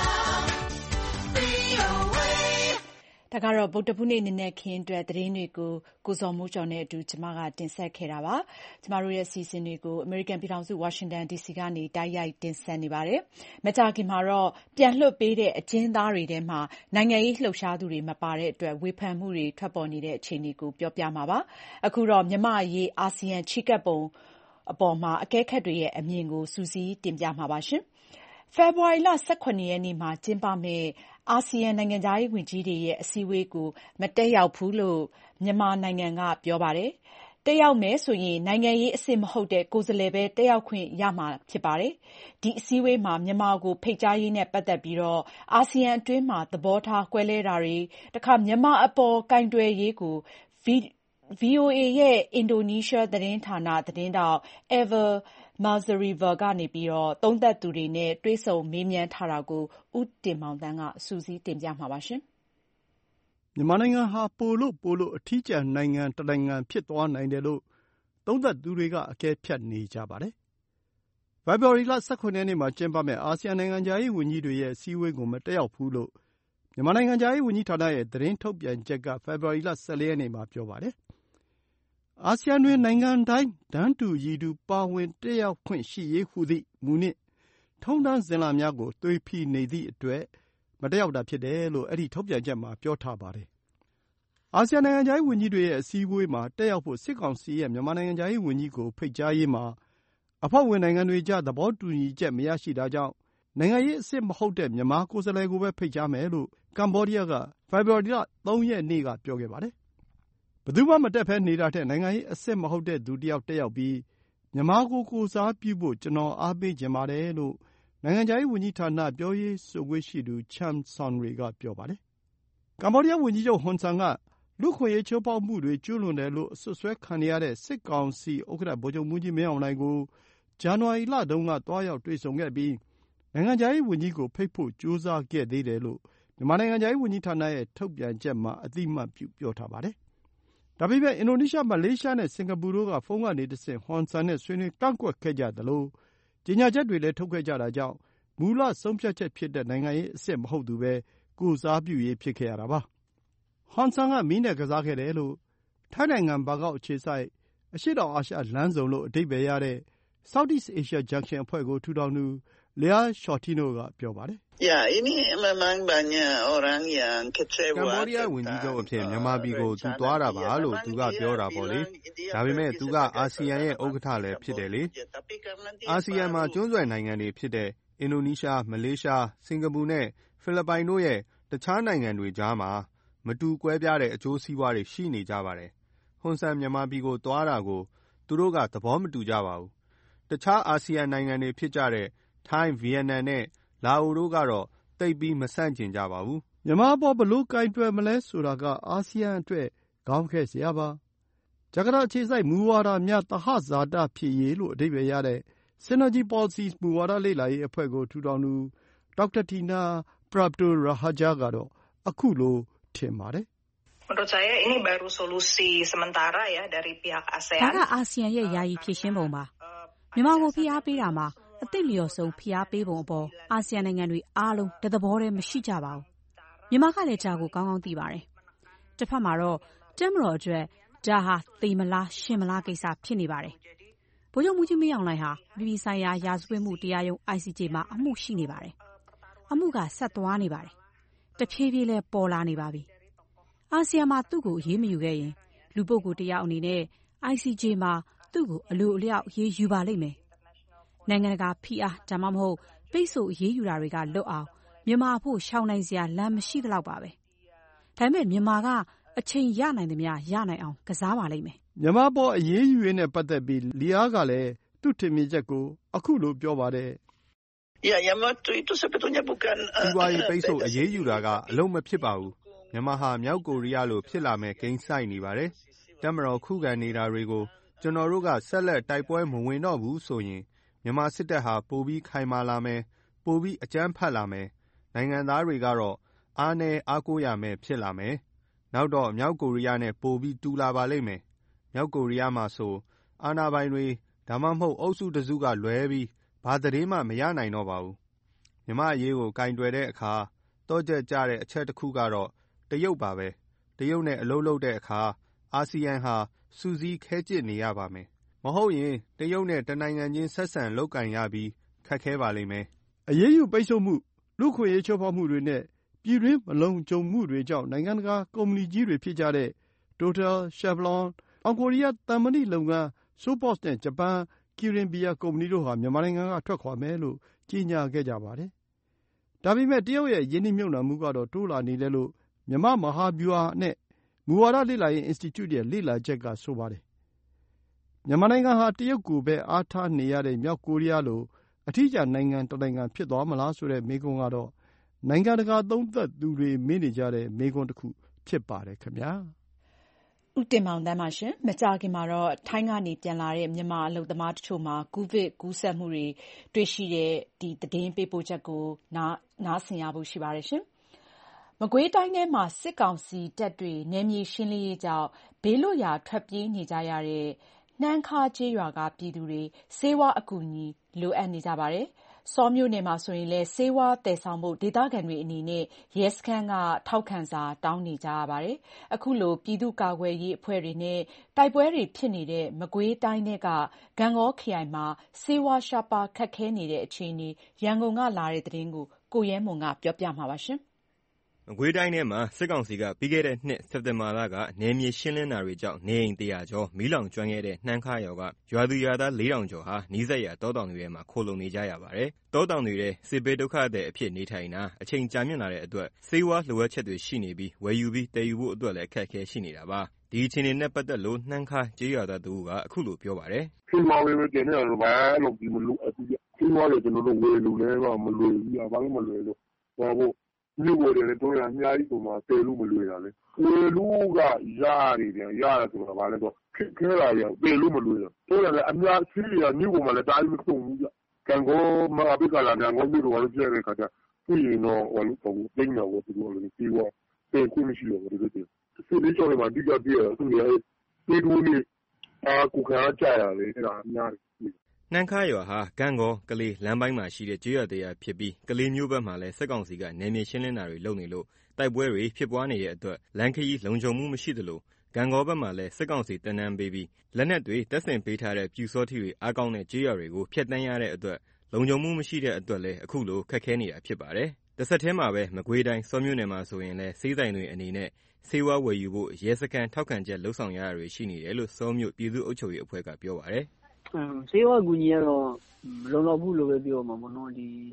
VOA ဒါကတော့ဗုဒ္ဓဟူးနေ့နံနက်ခင်းအတွက်သတင်းတွေကိုကိုဇော်မိုးကျော်နဲ့အတူကျမကတင်ဆက်ခဲ့တာပါ။ကျမတို့ရဲ့အစီအစဉ်တွေကိုအမေရိကန်ပြည်ထောင်စုဝါရှင်တန် DC ကနေတိုက်ရိုက်တင်ဆက်နေပါတယ်။မကြာခင်မှာတော့ပြန်လွှတ်ပေးတဲ့အကျဉ်းသားတွေထဲမှာနိုင်ငံရေးလှုပ်ရှားသူတွေမပါတဲ့အတွက်ဝေဖန်မှုတွေထွက်ပေါ်နေတဲ့အခြေအနေကိုပြောပြမှာပါ။အခုတော့မြန်မာ့အရေးအာဆီယံချဉ်းကပ်ပုံအပေါ်မှာအကဲခတ်တွေရဲ့အမြင်ကိုစူးစီးတင်ပြမှာပါရှင်။ဖေဖော်ဝါရီလ 18 ရက်နေ့မှာကျင်းပမယ့်အာဆီယံနိုင်ငံခြားရေးဝန်ကြီးတွေရဲ့အစည်းအဝေးကိုမတက်ရောက်ဘူးလို့မြန်မာနိုင်ငံကပြောပါတယ်။တက်ရောက်မယ်ဆိုရင်နိုင်ငံရေးအဆင့်မဟုတ်တဲ့ကိုယ်စားလှယ်ပဲတက်ရောက်ခွင့်ရမှာဖြစ်ပါတယ်။ဒီအစည်းအဝေးမှာမြန်မာကိုဖိတ်ကြားရေးနဲ့ပတ်သက်ပြီးအာဆီယံအတွင်းမှာသဘောထားကွဲလွဲတာတွေမြန်မာအပေါ်ကိုင်တွယ်ရေးကိုVOA ရဲ့အင်ဒိုနီးရှားသတင်းဌာနသတင်းထောက် Eva Mazrieva ကနေသုံးသပ်သူတွေနဲ့တွေ့ဆုံမေးမြန်းထားတာကိုဦးတင်မောင်သန်းကစုစည်းတင်ပြမှာပါ။မြန်မာနိုင်ငံဟာပိုလို့အထီးကျန်နိုင်ငံတစ်နိုင်ငံဖြစ်သွားနိုင်တယ်လို့သုံးသပ်သူတွေကအကဲဖြတ်နေကြပါတယ်။ဖေဖော်ဝါရီလ 18 ရက်နေ့မှာကျင်းပမယ့်အာဆီယံနိုင်ငံခြားရေးဝန်ကြီးတွေရဲ့အစည်းအဝေးကိုမတက်ရောက်ဘူးလို့မြန်မာနိုင်ငံခြားရေးဝန်ကြီးဌာနရဲ့သတင်းထုတ်ပြန်ချက်ကဖေဖော်ဝါရီလ 14 ရက်နေ့မှာပြောပါတယ်။အာဆီယံတွင်နိုင်ငံတိုင်းတန်းတူရည်တူပါဝင်တက်ရောက်ခွင့်ရှိရေးဟူသည့်မူနှင့်ထုံးတမ်းစဉ်လာများကိုသွေဖီနေသည့်အတွက်မတက်ရောက်တာဖြစ်တယ်လို့အဲဒီထုတ်ပြန်ချက်မှာပြောထားပါတယ်။အာဆီယံနိုင်ငံခြားရေးဝန်ကြီးတွေရဲ့အစည်းအဝေးမှာတက်ရောက်ဖို့စစ်ကောင်စီရဲ့မြန်မာနိုင်ငံခြားရေးဝန်ကြီးကိုဖိတ်ကြားရေးမှာအဖွဲ့ဝင်နိုင်ငံတွေကြားသဘောတူညီချက်မရရှိတာကြောင့်နိုင်ငံရေးအဆင့်မဟုတ်တဲ့မြန်မာကိုယ်စားလှယ်ကိုပဲဖိတ်ကြားမယ်လို့ကမ္ဘောဒီးယားကဖေဖော်ဝါရီလ 3 ရက်နေ့ကပြောခဲ့ပါတယ်။ဘယ်သူမှမတက်ဘဲနေတာထက်နိုင်ငံရေးအဆင့်မဟုတ်တဲ့သူတစ်ယောက်တက်ရောက်ပြီးမြန်မာကိုကိုယ်စားပြုဖို့ကျွန်တော်အားပေးချင်ပါတယ်လို့နိုင်ငံခြားရေးဝန်ကြီးဌာနပြောရေးဆိုခွင့်ရှိသူ Chum Sounry ကပြောပါတယ်။ကမ္ဘောဒီးယားဝန်ကြီးချုပ်ဟွန်ဆန်ကလူ့အခွင့်အရေးချိုးဖောက်မှုတွေကျူးလွန်တယ်လို့အစွပ်စွဲခံနေရတဲ့စစ်ကောင်စီဥက္ကဋ္ဌဗိုလ်ချုပ်မှူးကြီးမင်းအောင်လှိုင်ကိုဇန်နဝါရီလတုန်းကသွားရောက်တွေ့ဆုံခဲ့ပြီးနိုင်ငံခြားရေးဝန်ကြီးကိုဖိတ်ဖို့ကြိုးစားခဲ့သေးတယ်လို့မြန်မာနိုင်ငံခြားရေးဝန်ကြီးဌာနရဲ့ထုတ်ပြန်ချက်မှာအသိအမှတ်ပြုပြောထားပါတယ်။ဒါပေမဲ့အင်ဒိုနီးရှားမလေးရှားနဲ့စင်ကာပူတို့ကဖုန်းကနေတဆင့်ဟွန်ဆန်နဲ့ဆွေးနွေးကန့်ကွက်ခဲ့ကြသလိုကြေညာချက်တွေလည်းထုတ်ခဲ့ကြတာကြောင့်မူလဆုံးဖြတ်ချက်ဖြစ်တဲ့နိုင်ငံရေးအဆင့်မဟုတ်သူပဲကိုယ်စားပြုရေးဖြစ်ခဲ့ရတာပါ။ဟွန်ဆန်ကမီးနဲ့ကစားခဲ့တယ်လို့ထိုင်းနိုင်ငံဘန်ကောက်အခြေစိုက်အရှေ့တောင်အာရှလမ်းဆုံလို့အဓိပ္ပါယ်ရတဲ့ Southeast Asia Junction အဖွဲ့ကိုထူထောင်သူ Lea Shortino ကပြောပါတယ်။ကမ္ဘောဒီးယားဝန်ကြီးချုပ်အဖြစ်မြန်မာပြည်ကိုသူသွားတာပါလို့သူကပြောတာပေါ့လေ။ဒါပေမဲ့သူကအာဆီယံရဲ့ဥက္ကဋ္ဌလည်းဖြစ်တယ်လေ။အာဆီယံမှာကျွန်းဆွယ်နိုင်ငံတွေဖြစ်တဲ့အင်ဒိုနီးရှား၊မလေးရှား၊စင်ကာပူနဲ့ဖိလစ်ပိုင်တို့ရဲ့တခြားနိုင်ငံတွေကြားမှာမတူကွဲပြားတဲ့အကျိုးစီးပွားတွေရှိနေကြပါတယ်။ဟွန်ဆန်မြန်မာပြည်ကိုသွားတာကိုသူတို့ကသဘောမတူကြပါဘူး။တခြားအာဆီယံနိုင်ငံတွေဖြစ်ကြတဲ့ထိုင်း၊ဗီယက်နမ်နဲ့လာအိုတို့ကတော့သိပ်ပြီးမဆန့်ကျင်ကြပါဘူး။မြန်မာအပေါ်ဘယ်လိုကိုင်တွယ်မလဲဆိုတာကအာဆီယံအတွက်ခေါင်းခဲစရာပါ။ဂျကာတာအခြေစိုက်မူဝါဒများသဟဇာတဖြစ်ရေးလို့အဓိပ္ပါယ်ရတဲ့ Synergy Policies မူဝါဒလေ့လာရေးအဖွဲ့ကိုထူထောင်သူဒေါက်တာတီနာပရာတိုရာဟာဂျာကတော့အခုလိုထင်ပါတယ်။ Menurut saya ini baru solusi sementara ya dari pihak ASEAN. ဒါကအာဆီယံရဲ့ယာယီဖြေရှင်းပုံပါ။မြန်မာကိုဖိအားပေးတာမှာအသင့်လျော်ဆုံးဖိအားပေးပုံအပေါ်အာဆီယံနိုင်ငံတွေအားလုံးတသဘောတည်းမရှိကြပါဘူး။မြန်မာကလည်းဒါကိုကောင်းကောင်းသိပါတယ်။တစ်ဖက်မှာတော့တပ်မတော်အတွက်ဒါဟာသေမလားရှင်မလားကိစ္စဖြစ်နေပါတယ်။ဗိုလ်ချုပ်မှူးကြီးမင်းအောင်လှိုင်ဟာပြည်ပဆိုင်ရာရာဇဝတ်မှုတရားရုံး ICJ မှာအမှုရှိနေပါတယ်။အမှုကဆက်သွားနေပါတယ်။တဖြည်းဖြည်းလဲပေါ်လာနေပါပြီ။အာဆီယံမှာသူ့ကိုအရေးမယူခဲ့ရင်လူပုဂ္ဂိုလ်တစ်ယောက်အနေနဲ့ ICJ မှာသူ့ကိုအလိုအလျောက်ရေးယူပါလိမ့်မယ်။နိုင်ငံတကာဖိအားဒါမှမဟုတ်ပိတ်ဆို့ရေးယူတာတွေကလွတ်အောင်မြန်မာဖို့ရှောင်နိုင်စရာလမ်းမရှိသလောက်ပါပဲ။ဒါပေမဲ့မြန်မာကအချိန်ရနိုင်သမျှရနိုင်အောင်ကစားပါလိမ့်မယ်။မြန်မာပေါ်အရေးယူရေးနဲ့ပတ်သက်ပြီးလီယာကလည်းသူ့ထင်မြင်ချက်ကိုအခုလိုပြောပါတယ်။စီးပွားရေးပိတ်ဆို့အရေးယူတာကအလုံးမဖြစ်ပါဘူး။မြန်မာဟာမြောက်ကိုရီးယားလိုဖြစ်လာမဲ့ကိန်းစိုက်နေပါတယ်။တပ်မတော်ခုခံနေတာတွေကိုကျွန်တော်တို့ကဆက်လက်တိုက်ပွဲမဝင်တော့ဘူးဆိုရင်မြန်မာစစ်တပ်ဟာပိုပြီးခိုင်မာလာမယ်။ပိုပြီးအကြမ်းဖက်လာမယ်။နိုင်ငံသားတွေကတော့အားနည်းအားကိုးရမယ်ဖြစ်လာမယ်။နောက်တော့မြောက်ကိုရီးယားနဲ့ပိုပြီးတူလာပါလိမ့်မယ်။မြောက်ကိုရီးယားမှာဆိုအာဏာပိုင်တွေဒါမှမဟုတ်အုပ်စုတစုကလွဲပြီးဘာသတင်းမှမရနိုင်တော့ပါဘူး။မြန်မာအရေးကိုကင်တွယ်တဲ့အခါတော့ကြကြတဲ့အချက်တစ်ခုကတော့တရုတ်ပါပဲ။တရုတ်နဲ့အလုပ်လုပ်တဲ့အခါအာဆီယံဟာစူးစီးခဲကျစ်နေရပါမယ်။မဟုတ်ရင်တရုတ်နဲ့တနိုင်ငံချင်းဆက်ဆံလုပ်ကင်ရပြီးခက်ခဲပါလိမ့်မယ်။အရေးယူပိတ်ဆို့မှုလူ့အခွင့်အရေးချိုးဖောက်မှုတွေနဲ့ပြည်တွင်းမလုံခြုံမှုတွေကြောင့်နိုင်ငံတကာကုမ္ပဏီကြီးတွေဖြစ်ကြတဲ့ Total, Chevron, တောင်ကိုရီးယားသံမဏိလုပ်ငန်း Sopos နဲ့ဂျပန် Kirin ဘီယာကုမ္ပဏီတို့ဟာမြန်မာနိုင်ငံကထွက်ခွာမယ်လို့ကြေညာခဲ့ကြပါတယ်။ဒါပေမဲ့တရုတ်ရဲ့ရင်းနှီးမြှုပ်နှံမှုကတော့တိုးလာနေတယ်လို့မြန်မာ့မဟာဗျူဟာနဲ့မူဝါဒလေ့လာရေးအင်စတီကျုရဲ့လေ့လာချက်ကဆိုပါတယ်။မြန်မာနိုင်ငံဟာတရုတ်ကိုပဲအားထားနေရတဲ့မြောက်ကိုရီးယားလိုအထီးကျန်နိုင်ငံတစ်နိုင်ငံဖြစ်သွားမလားဆိုတဲ့မေးခွန်းကတော့နိုင်ငံတကာသုံးသပ်သူတွေမေးနေကြတဲ့မေးခွန်းတစ်ခုဖြစ်ပါတယ်ခင်ဗျာ။ဦးတင်မောင်သန်းပါရှင်။မကြာခင်မှာတော့ထိုင်းကနေပြန်လာတဲ့မြန်မာအလုပ်သမားတချို့မှာကိုဗစ်ကူးစက်မှုတွေတွေ့ရှိတဲ့ဒီသတင်းပေးပို့ချက်ကိုနားဆင်ရဖို့ရှိပါတယ်ရှင်။မကွေးတိုင်းထဲမှာစစ်ကောင်စီတပ်တွေနယ်မြေရှင်းလင်းရေးကြောင့်ဘေးလွတ်ရာထွက်ပြေးနေကြရတဲ့နှမ်းခါးကျေးရွာကပြည်သူတွေဆေးဝါးအကူအညီလိုအပ်နေကြပါတယ်။ဆောမြို့နယ်မှာဆိုရင်လည်းဆေးဝါးသယ်ဆောင်ဖို့ဒေသခံတွေအနေနဲ့ရဲစခန်းကထောက်ခံစာတောင်းနေကြရပါတယ်။အခုလိုပြည်သူ့ကာကွယ်ရေးအဖွဲ့တွေနဲ့တိုက်ပွဲတွေဖြစ်နေတဲ့မကွေးတိုင်းထဲကဂန့်ဂေါခရိုင်မှာဆေးဝါးရှားပါးခက်ခဲနေတဲ့အခြေအနေရန်ကုန်ကလာတဲ့သတင်းကိုကိုရဲမွန်ကပြောပြမှာပါရှင်။မကွေးတိုင်းထဲမှာစစ်ကောင်စီကပြီးခဲ့တဲ့နှစ်စက်တင်ဘာလကနယ်မြေရှင်းလင်းတာတွေကြောင့်နေအိမ်100ကျော်မီးလောင်ကျွမ်းခဲ့တဲ့နှမ်းခါရွာကရွာသူရွာသား4,000ကျော်ဟာနီးစပ်ရာတောတောင်တွေထဲမှာခိုလှုံနေကြရပါတယ်။တောတောင်တွေထဲစစ်ဘေးဒုက္ခသည်အဖြစ်နေထိုင်တာအချိန်ကြာမြင့်လာတဲ့အတွက်ဆေးဝါးလိုအပ်ချက်တွေရှိနေပြီးဝယ်ယူပြီးတည်ယူဖို့အတွက်လည်းအခက်အခဲရှိနေတာပါ။ဒီအခြေအနေနဲ့ပတ်သက်လို့နှမ်းခါကျေးရွာသားသူကအခုလိုပြောပါတယ်။ဆေးဝါးပဲတင်နေတော့ဘာလို့ဒီမလို့အတူဆေးဝါးတွေကျွန်တော်တို့ဝယ်လို့လည်းမလွယ်ဘူး။ဘာလို့မလွယ်လို့ဘာလို့မြို့ပေါ်တွေလည်းတို့ရအများကြီးပုံမှာတည်လို့မလွယ်တာလေဝယ်လို့ကရတယ်ဗျာရတယ်ဆိုတာဘာလဲတော့ခဲလာရတည်လို့မလွယ်တော့တို့လည်းအများကြီးရမြို့ပေါ်မှာလည်းတားမဆုံးဘူးဗျကံကောမအပိကလာကံကောမြို့တော်လည်းပြည့်တဲ့ခါကျပြည်နော်ဟိုလိုပုံသိနေတော့သူတို့လည်းပြီးတော့တည်ခွင့်မရှိတော့ဘူးဒီလိုကျော်မှာဒီကပြည့်သူလည်းဒီလိုနေကုခါကြရတယ်အဲ့ဒါအများကြီးနှမ်းခါရွာဟာဂန့်ဂေါကလေးလမ်းပိုင်းမှာရှိတဲ့ကျေးရွာတရားဖြစ်ပြီးကလေးမျိုးဘက်မှာလည်းစစ်ကောင်စီကနယ်မြေရှင်းလင်းတာတွေလုပ်နေလို့တိုက်ပွဲတွေဖြစ်ပွားနေတဲ့အတွက်လမ်းခရီးလုံခြုံမှုမရှိသလိုဂန့်ဂေါဘက်မှာလည်းစစ်ကောင်စီတနန်းပေးပြီးလက်နက်တွေတပ်ဆင်ပေးထားတဲ့ပြူစောထီတွေအားကောင်းတဲ့ကျေးရွာတွေကိုဖျက်ဆီးရတဲ့အတွက်လုံခြုံမှုမရှိတဲ့အတွက်လည်းအခုလိုခက်ခဲနေတာဖြစ်ပါတယ်။တစ်ဆက်တည်းမှာပဲမကွေးတိုင်းစောမြို့နယ်မှာဆိုရင်လည်းဆေးဆိုင်တွေအနေနဲ့ဆေးဝါးဝယ်ယူဖို့ရဲစခန်းထောက်ခံချက်လှုပ်ဆောင်ရတာတွေရှိနေတယ်လို့စောမြို့ပြည်သူ့အုပ်ချုပ်ရေးအဖွဲ့ကပြောပါတယ်ဆေးဝါးကူညီကတော့မလုံလောက်ဘူးလို့ပဲပြောမှာပေါ့နော်ဒီ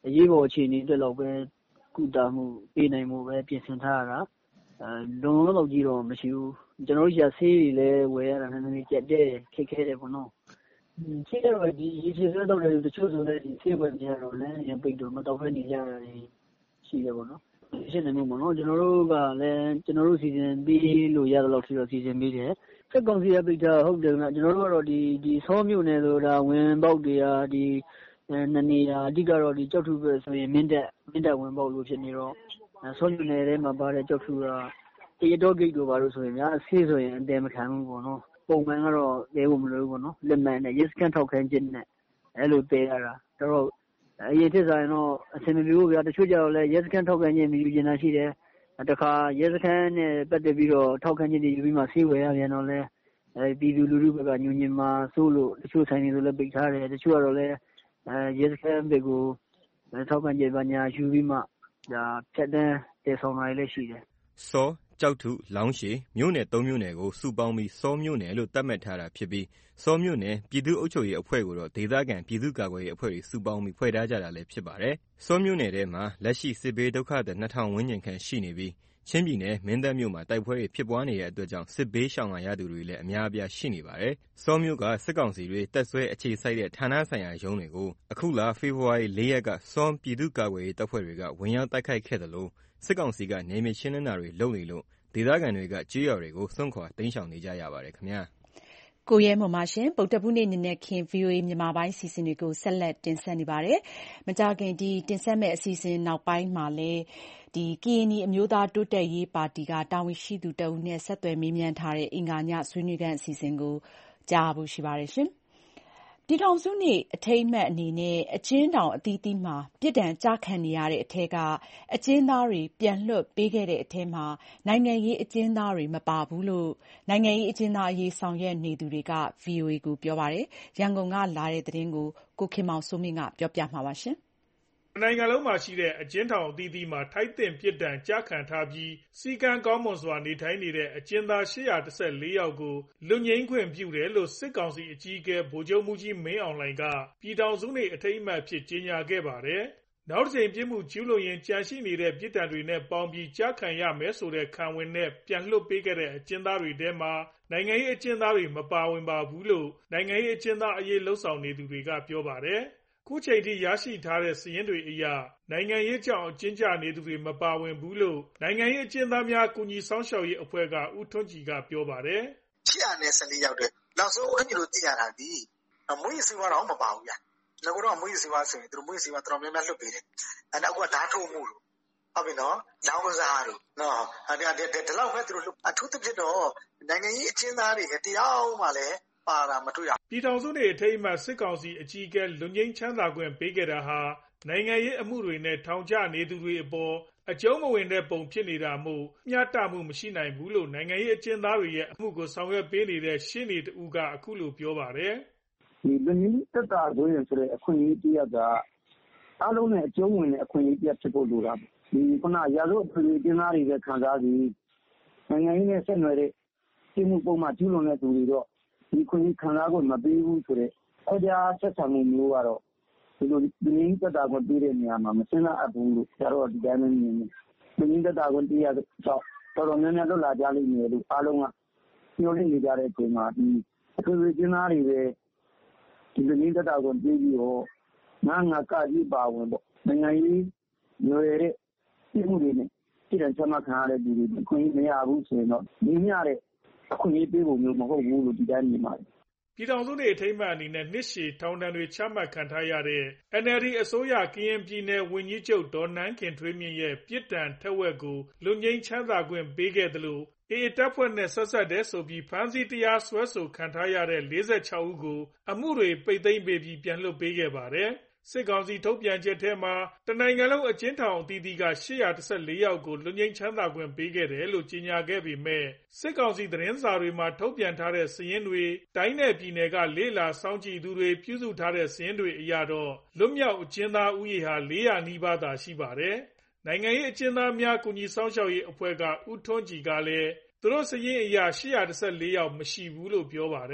အရေးပေါ်အခြေအနေအတွက်လောက်ပဲကုသမှုပေးနိုင်မှုပဲပြင်ဆင်ထားရတာလုံလောက်ကြီးတော့မရှိဘူးကျွန်တော်တို့ရှာဆေးတွေလည်းဝယ်ရတာနည်းနည်းကြက်တဲ့ခက်ခဲတယ်ပေါ့နော်ဆေးတော့ဒီရေချေဆွဲတော့တယ်တချို့ဆိုလည်းဒီဆေးဝယ်ကြတော့လည်းရပိတ်တော့မတော့ဖက်နေကြတာရှိတယ်ပေါ့နော်ရှင်းနေမှုပေါ့နော်ကျွန်တော်တို့ကလည်းကျွန်တော်တို့စီစဉ်ပြီးလို့ရတဲ့လောက်ထိတော့စီစဉ်ပြီးတယ်စက်ကောင်စီရပိတ်တာဟုတ်တယ်ကကျွန်တော်တို့ကတော့ဒီဆောမြို့နယ်ဆိုတာဝင်ပေါက်တွေကဒီနနေရာအဓိကတော့ဒီကြောက်ထုပဲဆိုရင်မင်းတက်ဝင်ပေါက်လို့ဖြစ်နေတော့ဆောမြို့နယ်ထဲမှာပါတဲ့ကြောက်ထုကတရတော့ဂိတ်တို့ပါလို့ဆိုရင်များဆေးဆိုရင်အတဲမခံဘူးပေါ့နော်ပုံမှန်ကတော့တဲဖို့မလိုဘူးပေါ့နော်လက်မှန်နဲ့ yes can ထောက်ခံခြင်းနဲ့အဲ့လိုတဲရတာတော့အရင်ထက်ဆိုင်တော့အဆင်မပြေဘူးဗျာတချို့ကြတော့လဲရဲစခန်းထောက်ခံခြင်းမယူကျင်တာရှိတယ်တခါရဲစခန်းနဲ့ပတ်သက်ပြီးတော့ထောက်ခံခြင်းတွေယူပြီးမှဆေးဝယ်ရပြန်တော့လဲပြည်သူလူထုဘက်ကညွှန်ညင်မှာစိုးလို့တချို့ဆိုင်တွေဆိုလည်းပိတ်ထားတယ်တချို့ကတော့လဲရဲစခန်းဘက်ကိုထောက်ခံခြင်းပညာယူပြီးမှဒါဖြတ်တန်းတည်ဆောင်လာလည်းရှိတယ်စောကျောက်ထုလောင်းရှည်မြို့နယ်3မြို့နယ်ကိုစုပေါင်းပြီးစောမြို့နယ်လို့သတ်မှတ်ထားတာဖြစ်ပြီးစောမြို့နယ်ပြည်သူ့အုပ်ချုပ်ရေးအဖွဲ့ကိုတော့ဒေသခံပြည်သူ့ကာကွယ်ရေးအဖွဲ့တွေစုပေါင်းပြီးဖွဲ့ထားကြတာလည်းဖြစ်ပါတယ်။စောမြို့နယ်ထဲမှာလက်ရှိစစ်ဘေးဒုက္ခသည် 2000 ဝန်းကျင်ခန့်ရှိနေပြီးချင်းပြည်နယ်မင်းတပ်မြို့မှာတိုက်ပွဲတွေဖြစ်ပွားနေတဲ့အတွက်ကြောင့်စစ်ဘေးရှောင်လာရသူတွေလည်းအများအပြားရှိနေပါတယ်။စောမြို့ကစစ်ကောင်စီတွေတပ်ဆွဲအခြေစိုက်တဲ့ဌာနဆိုင်ရာရုံးတွေကိုအခုလဖေဖော်ဝါရီ 4 ရက်ကစောပြည်သူ့ကာကွယ်ရေးတပ်ဖွဲ့တွေကဝင်ရောက်တိုက်ခိုက်ခဲ့တယ်လို့စစ်ကောင်စီကနယ်မြေရှင်းလင်းတာတွေလုပ်နေလို့ဒေသခံတွေကကြေးရွာတွေကိုစွန့်ခွာတိမ်းရှောင်နေကြရပါတယ်ခင်ဗျာကိုရဲမွန်ပါရှင်ဗုဒ္ဓဘုနေ့နေ့နဲ့ခင် VOA မြန်မာပိုင်းအစီအစဉ်တွေကိုဆက်လက်တင်ဆက်နေပါတယ်မကြခင်ဒီတင်ဆက်မဲ့အစီအစဉ်နောက်ပိုင်းမှာလည်းဒီကရင်နီအမျိုးသားတိုးတက်ရေးပါတီကတာဝန်ရှိသူတအုပ်နဲ့ဆက်သွယ်မေးမြန်းထားတဲ့အင်္ဂါညဆွေးနွေးခန်းအစီအစဉ်ကိုကြားဖို့ရှိပါတယ်ရှင်ပြည်ထောင်စုနေ့အထိမ်းအမှတ်အနေနဲ့အကျဉ်းထောင်အသီးသီးမှာပြစ်ဒဏ်ကျခံနေရတဲ့အထက်ကအကျဉ်းသားတွေပြန်လွှတ်ပေးခဲ့တဲ့အထက်မှာနိုင်ငံရေးအကျဉ်းသားတွေမပါဘူးလို့နိုင်ငံရေးအကျဉ်းသားအရေးဆောင်ရွက်နေသူတွေက VOA ကိုပြောပါတယ်။ရန်ကုန်ကလာတဲ့သတင်းကိုကိုခင်မောင်စိုးမင်းကပြောပြမှာပါရှင်။နိုင်ငံလုံးမှာရှိတဲ့အကျဉ်းထောင်အသီးသီးမှာထိုက်သင့်ပြစ်ဒဏ်ကျခံထားပြီးစီကံကောင်းမွန်စွာနေထိုင်နေတဲ့အကျဉ်းသား814ယောက်ကိုလွတ်ငြိမ်းခွင့်ပြုတယ်လို့စစ်ကောင်စီအကြီးအကဲဗိုလ်ချုပ်မှူးကြီးမင်းအောင်လှိုင်ကပြည်ထောင်စုနေ့အထိမ်းအမှတ်အဖြစ်ကြေညာခဲ့ပါတယ်။နောက်တစ်ကြိမ်ပြစ်မှုကျူးလွန်ရင်ကြန့်ရှိနေတဲ့ပြစ်ဒဏ်တွေနဲ့ပေါင်းပြီးကျခံရမယ်ဆိုတဲ့ခံဝန်နဲ့ပြန်လွှတ်ပေးခဲ့တဲ့အကျဉ်းသားတွေထဲမှာနိုင်ငံရေးအကျဉ်းသားတွေမပါဝင်ပါဘူးလို့နိုင်ငံရေးအကျဉ်းသားအရေးလှုပ်ဆောင်နေသူတွေကပြောပါတယ်။ခုချိန်ထိရရှိထားတဲ့စာရင်းတွေအရနိုင်ငံရေးကြောင့်အကျဉ်းကျနေသူတွေမပါဝင်ဘူးလို့နိုင်ငံရေးအကျဉ်းသားများကူညီဆောင်ရှောက်ရေးအဖွဲ့ကဦးထွန်းကြည်ကပြောပါတယ်။814ရောက်တဲ့နောက်ဆုံးအဲ့ဒီလိုသိရတာဒီမွေးစီဝါတော့မပါဘူးဗျာ။ငါကတော့မွေးစီဝါဆိုရင်သူတို့မွေးစီဝါတော်များများလွတ်ပေးတယ်။အဲ့တော့ကဓာတ်ထုတ်မှုလို့ဟုတ်ပြီနော်။လောင်းကစားလို့နော်။ဒီလောက်ပဲသူတို့အထူးသဖြင့်တော့နိုင်ငံရေးအကျဉ်းသားတွေတရားမှလည်းပါတာမတွေ့ရပြည်ထောင်စုနေ့အထိမ်းအမှတ်စစ်ကောင်စီအကြီးအကဲလွတ်ငြိမ်းချမ်းသာခွင့်ပေးခဲ့တာဟာနိုင်ငံရေးအမှုတွေနဲ့ထောင်ချနေသူတွေအပေါ်အကျုံးမဝင်တဲ့ပုံဖြစ်နေတာမို့မျှတမှုမရှိနိုင်ဘူးလို့နိုင်ငံရေးအကျဉ်းသားတွေရဲ့အမှုကိုဆောင်ရွက်ပေးနေတဲ့ရှင်းနေတူကအခုလိုပြောပါတယ်။ဒီလွတ်ငြိမ်းသက်သာခွင့်ဆိုတဲ့အခွင့်အရေးတရားကအားလုံးနဲ့အကျုံးဝင်တဲ့အခွင့်အရေးတရားဖြစ်ဖို့လိုတာ။ဒီခုနရာဇဝတ်ပြည်အကျဉ်းသားတွေပဲခံစားပြီးနိုင်ငံရေးနဲ့ဆက်နွယ်တဲ့ပြည်မှုပုံမှန်ကျူးလွန်တဲ့သူတွေတော့ဒီခွင့်ခံစားခွင့်မပေးဘူးဆိုတဲ့အော်ဒါဆက်ဆံမှုမျိုးကတော့ဒီလိုဒီနည်းသက်တာကိုပေးတဲ့နေရာမှာမစဉ်းစားအပ်ဘူးလို့ကျတော့ဒီတိုင်းမျိုးမြင်နေဒီနည်းသက်တာကိုတရားတော့တော်တော်များများလွတ်လာကြလိမ့်မယ်လို့အားလုံးကညှို့နေကြတဲ့အချိန်မှာဒီအထွေထွေကျင်းသားတွေပဲဒီနည်းသက်တာကိုပေးပြီးတော့ငါကကြီးပါဝင်ပေါ့နိုင်ငံရေးရွယ်တဲ့ပြည်မှုတွေနဲ့ပြည်ထောင်စုမှာခံရတဲ့ဒီခွင့်မရဘူးဆိုရင်တော့ညီမျှတဲ့အခွင့်အရေးပေးဖို့မျိုးမဟုတ်ဘူးလို့ဒီတိုင်းမြင်ပါတယ်ပြည်ထောင်စုနေ့အထိမ်းအမှတ်အနေနဲ့နှစ်ရှည်ထောင်ဒဏ်တွေချမှတ်ခံထားရတဲ့ NLD အစိုးရကရင်ပြည်နယ်ဝန်ကြီးချုပ်ဒေါ်နန်းခင်ထွေးမြင့်ရဲ့ပြစ်ဒဏ်ထက်ဝက်ကိုလွတ်ငြိမ်းချမ်းသာခွင့်ပေးခဲ့တယ်လို့AAတပ်ဖွဲ့နဲ့ဆက်ဆက်တဲ့ဆိုပြီးဖမ်းဆီးတရားစွဲဆိုခံထားရတဲ့46ဦးကိုအမှုတွေပိတ်သိမ်းပေးပြီးပြန်လွှတ်ပေးခဲ့ပါတယ်စစ်ကောင်စီထုတ်ပြန်ချက်ထဲမှာတနိုင်ငံလုံးအကျဉ်းထောင်အသီးသီးက814ယောက်ကိုလွတ်ငြိမ်းချမ်းသာခွင့်ပေးခဲ့တယ်လို့ကြေညာခဲ့ပေမဲ့စစ်ကောင်စီသတင်းစာတွေမှာထုတ်ပြန်ထားတဲ့စာရင်းတွေတိုင်းနယ်ပြည်နယ်ကလေ့လာစောင့်ကြည့်သူတွေပြုစုထားတဲ့စာရင်းတွေအရတော့လွတ်မြောက်အကျဉ်းသားဦးရေဟာ400နီးပါးသာရှိပါတယ်။နိုင်ငံရေးအကျဉ်းသားများကူညီဆောင်ရှောက်ရေးအဖွဲ့ကဦးထွန်းကြည်ကလည်းသူတို့စာရင်းအရ814ယောက်မရှိဘူးလို့ပြောပါတယ်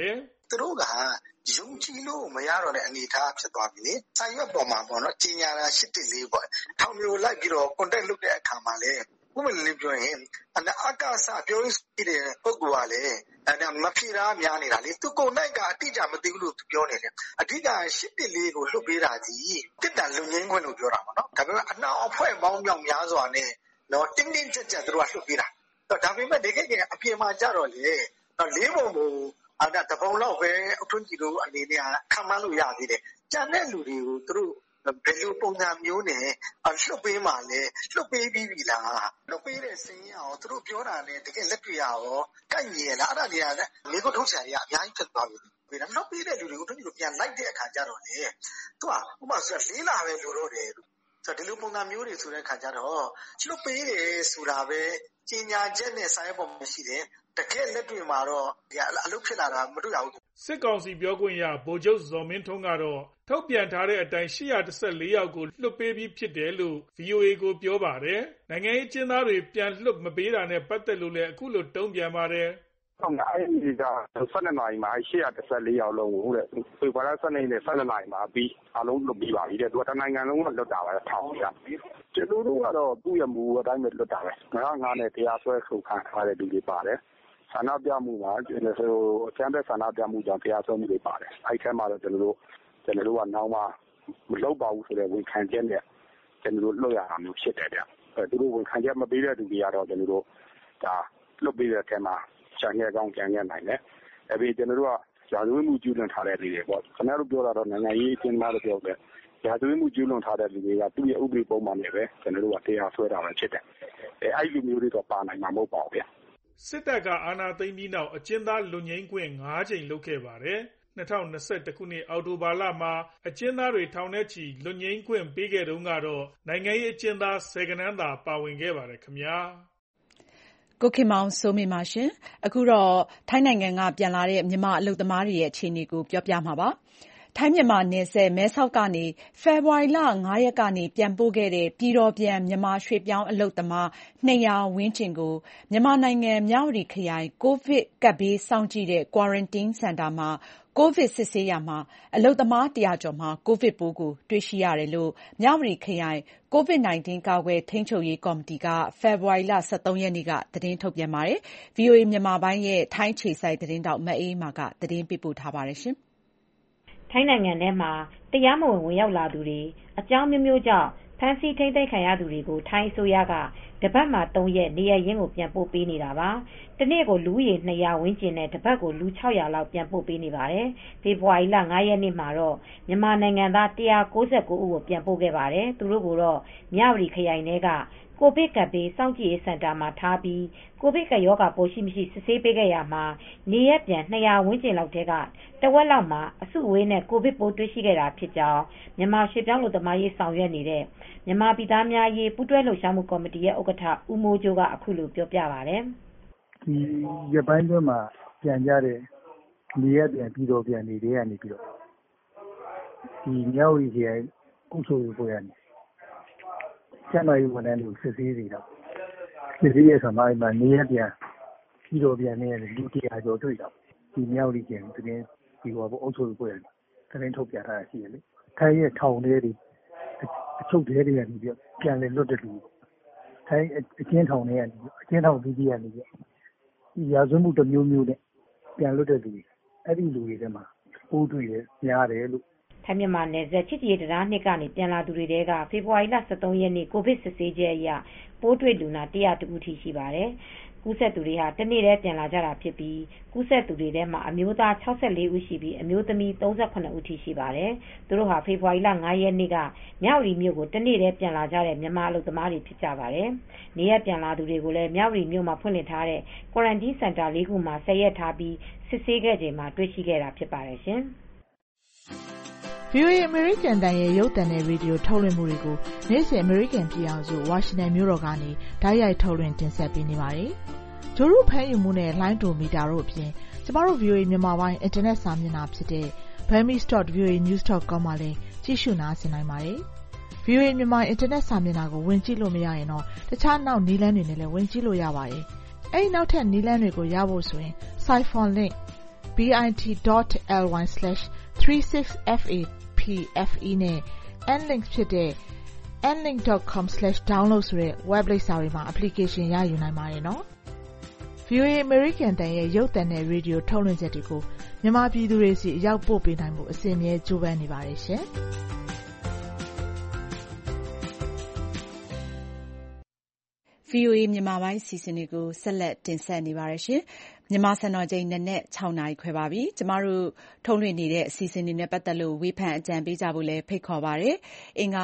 သူတို့ကယုံကြည်လို့မရတော့တဲ့အနေအထားဖြစ်သွားပြီလေစာရွက်ပေါ်မှာပေါ့နော်ကြီးညာတာ814ပေါ့ထောင်မျိုးလိုက်ပြီးတော့ contact လုပ်တဲ့အခါမှာလေဥပမာလေးပြောရင်အကာစပြောရရှိတဲ့ပုဂ္ဂိုလ်ကလည်းမဖြေတာများနေတာလေသူကိုယ်နိုင်ကအတိအကျမသိဘူးလို့သူပြောနေတယ်အဓိက814ကိုလွတ်ပေးတာကြီးတစ်တန်လူငင်းခွင့်လို့ပြောတာပေါ့နော်ဒါပေမဲ့အနောက်အဖွဲ့ပေါင်းမြောက်များစွာနဲ့နော်တင်းတင်းကြပ်ကြပ်သူတို့ကလွတ်ပေးတာဒါပေမဲ့တကယ်အပြင်မှာကြတော့လေလေးပုံပုံတပုံလောက်ပဲအထွန်းကြီးတို့အနေနဲ့ခံမလို့ရသေးတယ်ကြံတဲ့လူတွေကိုသူတို့ဘယ်လိုပုံစံမျိုးနဲ့လွတ်ပေးမှလဲလွတ်ပေးပြီးပြီလားလွတ်ပေးတဲ့စင်းရအောင်သူတို့ပြောတာနဲ့တကယ်လက်တွေ့ရအောင်ကိုက်ညီရလားအဲ့ဒါတွေကမိကိုထုတ်ချင်ရအများကြီးဖြစ်သွားပြီဒါနောက်ပြီးတဲ့လူတွေကိုတို့တို့ပြန်လိုက်တဲ့အခါကျတော့လေသူကဥပမာဆို4လပဲလိုတော့တယ်ဆိုတော့ဒီလိုပုံစံမျိုးတွေဆိုတဲ့အခါကျတော့လွတ်ပေးတယ်ဆိုတာပဲကျညာချက်နဲ့စာရေးပုံမရှိတယ်တကယ်လက်တွေ့မှာတော့အလုပ်ဖြစ်လာတာမတွေ့ရဘူးစစ်ကောင်စီပြောခွင့်ရဗိုလ်ချုပ်ဇော်မင်းထွန်းကတော့ထုတ်ပြန်ထားတဲ့အတိုင်း814ယောက်ကိုလွှတ်ပေးပြီးဖြစ်တယ်လို့ VOA ကိုပြောပါတယ်နိုင်ငံရေးကျင်းသားတွေပြန်လွှတ်မပေးတာနဲ့ပတ်သက်လို့လည်းအခုလိုတုံ့ပြန်ပါတယ်ဟုတ်ကဲ့အဲ့ဒီက12နာရီမှာ814ယောက်လုံးကိုတဲ့ဖေဖော်ဝါရီ12နဲ့12နာရီမှာပြီးအလုံးလွတ်ပြီးပါပြီတဲ့သူကတနိုင်ငံလုံးကလွတ်တာပဲထောင်ပြကျွန်တော်တို့ကတော့သူ့ရဲ့မူအတိုင်းပဲလွတ်တာပဲငါနဲ့တရားစွဲဆိုခံထားတဲ့လူတွေပါတယ်ဆန္ဒပြမှုမှာအကျဉ်းသက်ဆန္ဒပြမှုကြောင့်တရားစွဲမှုတွေပါတယ်အဲ့ထဲမှာတော့ကျွန်တော်တို့ကနောက်မှမလုပ်ပါဘူးဆိုတဲ့ဝန်ခံချက်နဲ့ကျွန်တော်တို့လွတ်ရတာမျိုးဖြစ်တယ်ဗျသူတို့ဝန်ခံချက်မပေးတဲ့လူတွေကတော့ကျွန်တော်တို့ဒါလွတ်ပေးတဲ့အထဲမှာချန်ခဲ့ကောင်းကြံခဲ့နိုင်တယ်။အဲဒီကျွန်တော်တို့ကရာဇဝတ်မှုကျူးလွန်ထားတဲ့လူတွေပေါ့။ခင်ဗျားတို့ပြောတာတော့နိုင်ငံရေးအကျဉ်းသားတွေပြောတယ်။ရာဇဝတ်မှုကျူးလွန်ထားတဲ့လူတွေကသူ့ရဲ့ဥပဒေပုံမှန်နဲ့ပဲကျွန်တော်တို့ကတရားစွဲတာပဲဖြစ်တယ်။အဲဒီလူမျိုးတွေတော့ပါနိုင်မှာမဟုတ်ပါဘူးဗျ။စစ်တပ်ကအာဏာသိမ်းပြီးနောက်အကျဉ်းသားလွတ်ငြိမ်းခွင့်5ကြိမ်လုပ်ခဲ့ပါတယ်။2021ခုနှစ်အောက်တိုဘာလမှာအကျဉ်းသားတွေထောင်နဲ့ချီလွတ်ငြိမ်းခွင့်ပေးခဲ့တုန်းကတော့နိုင်ငံရေးအကျဉ်းသား10ကဏ္ဍသာပါဝင်ခဲ့ပါတယ်ခင်ဗျာ။ကိုခင်မောင်စိုးမင်းပါရှင်အခုတော့ထိုင်းနိုင်ငံကပြန်လာတဲ့မြန်မာအလုပ်သမားတွေရဲ့အခြေအနေကိုပြောပြမှာပါထိုင်းမြန်မာနယ်စပ်မဲဆောက်ကနေဖေဖော်ဝါရီလ9ရက်ကနေပြန်ပို့ခဲ့တဲ့ပြည်တော်ပြန်မြန်မာရွှေ့ပြောင်းအလုပ်သမား200ဝန်းကျင်ကိုမြန်မာနိုင်ငံမြဝတီခရိုင်ကိုဗစ်ကပ်ဘေးစောင့်ကြည့်တဲ့ Quarantine Center မှာကိုဗစ်စစ်ဆေးရာမှာအလုပ်သမား100ကျော်မှာကိုဗစ်ပိုးကိုတွေ့ရှိရတယ်လို့မြဝတီခရိုင်ကိုဗစ် -19 ကာကွယ်ထိန်းချုပ်ရေးကော်မတီကဖေဖော်ဝါရီလ13ရက်နေ့ကသတင်းထုတ်ပြန်ပါတယ်။ VOA မြန်မာပိုင်းရဲ့ထိုင်းခြေစိုက်သတင်းတောက်မအေးမာကသတင်းပေးပို့ထားပါတယ်။ထိုင်းနိုင်ငံထဲမှာတရားမဝင်ဝင်ရောက်လာသူတွေအကြောင်းမျိုးမျိုးကြောင့်ဖမ်းဆီးထိန်းသိမ်းခံရသူတွေကိုထိုင်းအစိုးရကတပတ်မှာ3ရက်နေရရင်းကိုပြန်ပို့ပေးနေတာပါ။တနေ့ကိုလူဦးရေ200ဝန်းကျင်နဲ့တပတ်ကိုလူ600လောက်ပြန်ပို့ပေးနေပါတယ်။ဖေဖော်ဝါရီလ9ရက်နေ့မှာတော့မြန်မာနိုင်ငံသား199ဦးကိုပြန်ပို့ခဲ့ပါတယ်။သူတို့ကိုတော့မြဝတီခရိုင်ထဲကကိုဗစ်ကပ်ဘေးစောင့်ကြည့်ရေးစင်တာမှာထားပြီးကိုဗစ်ကပ်ရောဂါပိုးရှိမရှိစစ်ဆေးပေးခဲ့ရမှာနေရက်ပြန်200ဝန်းကျင်လောက်ထဲကတဝက်လောက်မှာအစုအဝေးနဲ့ကိုဗစ်ပိုးတွေ့ရှိခဲ့တာဖြစ်ကြောင်းမြန်မာရွှေ့ပြောင်းလူသမားရေးဆောင်ရွက်နေတဲ့မြန်မာပြည်သားများရေးပူးတွဲလှုပ်ရှားမှုကော်မတီရဲ့ဥက္ကဋ္ဌဦးမိုးကျိုးကအခုလိုပြောပြပါတယ်။ဒီရပိုင်းတွင်းမှာပြန်ကြတဲ့နေရက်ပြန်ပြီးတော့ပြန်နေတွေကနေပြီးတော့ဒီမြောက်ရီခရိုင်အုပ်ချုပ်ရေးဖွဲ့ကနေကျန်းမာရေးဝန်ထမ်းတွေကိုစစ်ဆေးနေတော့စစ်ဆေးရဆံမိုင်းမှာနေရပြန်ပြီးတော့ပြန်နေရတယ်လူ100ကျော်တွေ့တော့ဒီမြောက်ရီကျန်တင်းဒီဘောအုပ်ချုပ်ရေးဖွဲ့ကနေတင်းထုတ်ပြထားတာရှိတယ်လေထိုင်းရဲ့ထောင်ထဲတွေအချုပ်ထဲတွေကနေပြီးပြန်လည်လွတ်တဲ့လူထိုင်းအကျဉ်းထောင်တွေကနေအကျဉ်းထောင်ပြီးကနေပြီးဒီရာဇဝတ်မှုတစ်မျိုးမျိုးနဲ့ပြန်လွတ်တဲ့လူတွေအဲ့ဒီလူတွေထဲမှာပိုးတွေ့ရများတယ်လို့ထိုင်းမြန်မာနယ်စပ်ချစ်ကြည်တရားနှစ်ကနေပြန်လာသူတွေတဲကဖေဖော်ဝါရီလ13ရက်နေ့ကိုဗစ်စစ်ဆေးချက်အရပိုးတွေ့လူနာ100ဦးထိရှိပါတယ်။ကူးစက်သူတွေဟာတနေ့တည်းပြန်လာကြတာဖြစ်ပြီးကူးစက်သူတွေထဲမှာအမျိုးသား64ဦးရှိပြီးအမျိုးသမီး38ဦးထိရှိပါတယ်။သူတို့ဟာဖေဖော်ဝါရီလ9ရက်နေ့ကမြဝတီမြို့ကိုတနေ့တည်းပြန်လာကြတဲ့မြန်မာအလုပ်သမားတွေဖြစ်ကြပါတယ်။နေရက်ပြန်လာသူတွေကိုလည်းမြဝတီမြို့မှာဖွင့်လှစ်ထားတဲ့ Quarantine Center 4ခုမှာ10ရက်ထားပြီးစစ်ဆေးခဲ့ချိန်မှာတွေ့ရှိခဲ့တာဖြစ်ပါတယ်ရှင်။ VOA American တန်ရဲ့ရုပ်သံနဲ့ရေဒီယိုထုတ်လွှင့်မှုတွေကိုနေ့စဉ် American ပြည်အောင်စုဝါရှင်တန်မြို့တော်ကနေဓာတ်ရိုက်ထုတ်လွှင့်တင်ဆက်ပေးနေပါတယ်။ဂျိုရုဖမ်းယူမှုနဲ့လိုင်းဒိုမီတာတို့အပြင်ကျမတို့ VOA မြန်မာပိုင်းအင်တာနက်စာမျက်နှာဖြစ်တဲ့ burmese.voanews.com မှာလည်းကြည့်ရှုနားဆင်နိုင်ပါတယ်။ VOA မြန်မာအင်တာနက်စာမျက်နှာကိုဝင်ကြည့်လို့မရရင်တော့တခြားနောက်နည်းလမ်းတွေနဲ့လည်းဝင်ကြည့်လို့ရပါတယ်။အဲဒီနောက်ထပ်နည်းလမ်းတွေကိုရဖို့ဆိုရင် Siphon Link bit.ly/36FAPFE နဲ့ nlink ဖြစ်တဲ့ nlink.com/download ဆိုတဲ့ web လိပ်စာတွေမှာ application ရယူနိုင်ပါတယ်နော်။ VOA American တန်ရဲ့ရုပ်သံနဲ့ရေဒီယိုထုတ်လွှင့်ချက်တွေကိုမြန်မာပြည်သူတွေစီအရောက်ပို့ပေးနိုင်မှုအစဉ်အမြဲကြိုးပမ်းနေပါတယ်ရှင်။ VOA မြန်မာပိုင်းစီစဉ်တွေကိုဆက်လက်တင်ဆက်နေပါတယ်ရှင်။မြန်မာစံတော်ချိန်နနက်6နာရီခွဲပါပြီ။ကျမတို့ထုတ်လွှင့်နေတဲ့အစီအစဉ်တွေနဲ့ပတ်သက်လို့ဝေဖန်အကြံပေးကြဖို့လည်းဖိတ်ခေါ်ပါတယ်။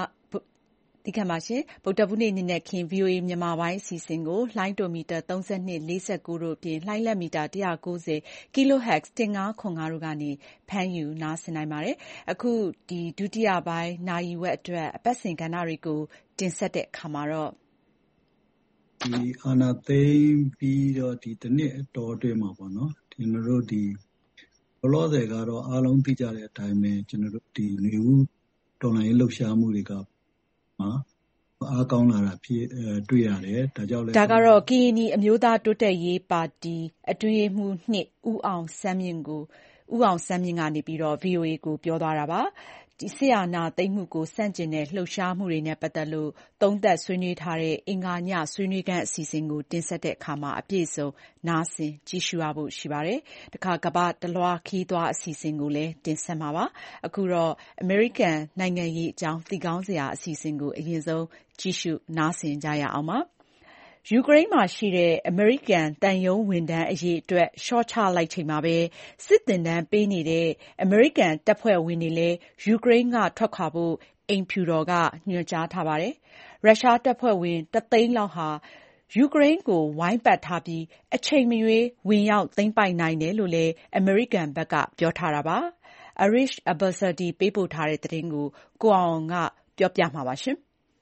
ဗုဒ္ဓဘူးနေ့နေ့နဲ့ခင် VOA မြန်မာပိုင်းအစီအစဉ်ကိုလှိုင်းတိုမီတာ32 49တို့အပြင်လှိုင်းလက်မီတာ190 kHz 1505တို့ကနေဖမ်းယူနားဆင်နိုင်ပါတယ်။အခုဒုတိယပိုင်းနာရီဝက်အတွက်အပတ်စဉ်ကဏ္ဍတွေကိုတင်ဆက်တဲ့အခါမှာတော့ဒီအာဏာသိမ်းပြီးတော့ဒီတစ်နှစ်အတော်အတွင်းမှာပေါ့နော်ကျွန်တော်တို့ဒီဘလော့ဆယ်ကတော့အားလုံးသိကြတဲ့အတိုင်းပဲကျွန်တော်တို့ဒီနေဦးတော်လှန်ရေးလှုပ်ရှားမှုတွေကအားကောင်းလာတာတွေ့ရတယ်ဒါကြောင့်လည်းဒါကတော့ကရင်နီအမျိုးသားတိုးတက်ရေးပါတီအတွင်းရေးမှူး2ဦးအောင်ဆန်းမြင့်ကနေပြီးတော့ VOA ကိုပြောသွားတာပါဒီဆရာနာသိမ့်မှုကိုစန့်ကျင်တဲ့လှုပ်ရှားမှုတွေနဲ့ပတ်သက်လို့သုံးသပ်ဆွေးနွေးထားတဲ့အင်္ဂါညဆွေးနွေးခန်းအစီအစဉ်ကိုတင်ဆက်တဲ့အခါမှာအပြည့်စုံနားဆင်ကြည့်ရှုရဖို့ရှိပါတယ်။တခါကမ္ဘာတလွှားခီးသွားအစီအစဉ်ကိုလည်းတင်ဆက်မှာပါ။အခုတော့ American နိုင်ငံရေးအကြောင်းသိကောင်းစရာအစီအစဉ်ကိုအရင်ဆုံးကြည့်ရှုနားဆင်ကြရအောင်ပါ။ယူကရိန်းမှာရှိတဲ့အမေရိကန်သံရုံးဝန်ထမ်းအရေအတွက်လျှော့ချလိုက်ချိန်မှာပဲစစ်သင်တန်းပေးနေတဲ့အမေရိကန်တပ်ဖွဲ့ဝင်တွေလည်းယူကရိန်းကထွက်ခွာဖို့အိမ်ဖြူတော်ကညွှန်ကြားထားပါတယ်။ရုရှားတပ်ဖွဲ့ဝင်1သိန်းလောက်ဟာယူကရိန်းကိုဝိုင်းပတ်ထားပြီးအချိန်မရွေးဝင်ရောက်သိမ်းပိုက်နိုင်တယ်လို့လည်းအမေရိကန်ဘက်ကပြောထားတာပါ။ Arish Abasadi ပေးပို့ထားတဲ့သတင်းကိုကိုအောင်ကပြောပြမှာပါရှင်။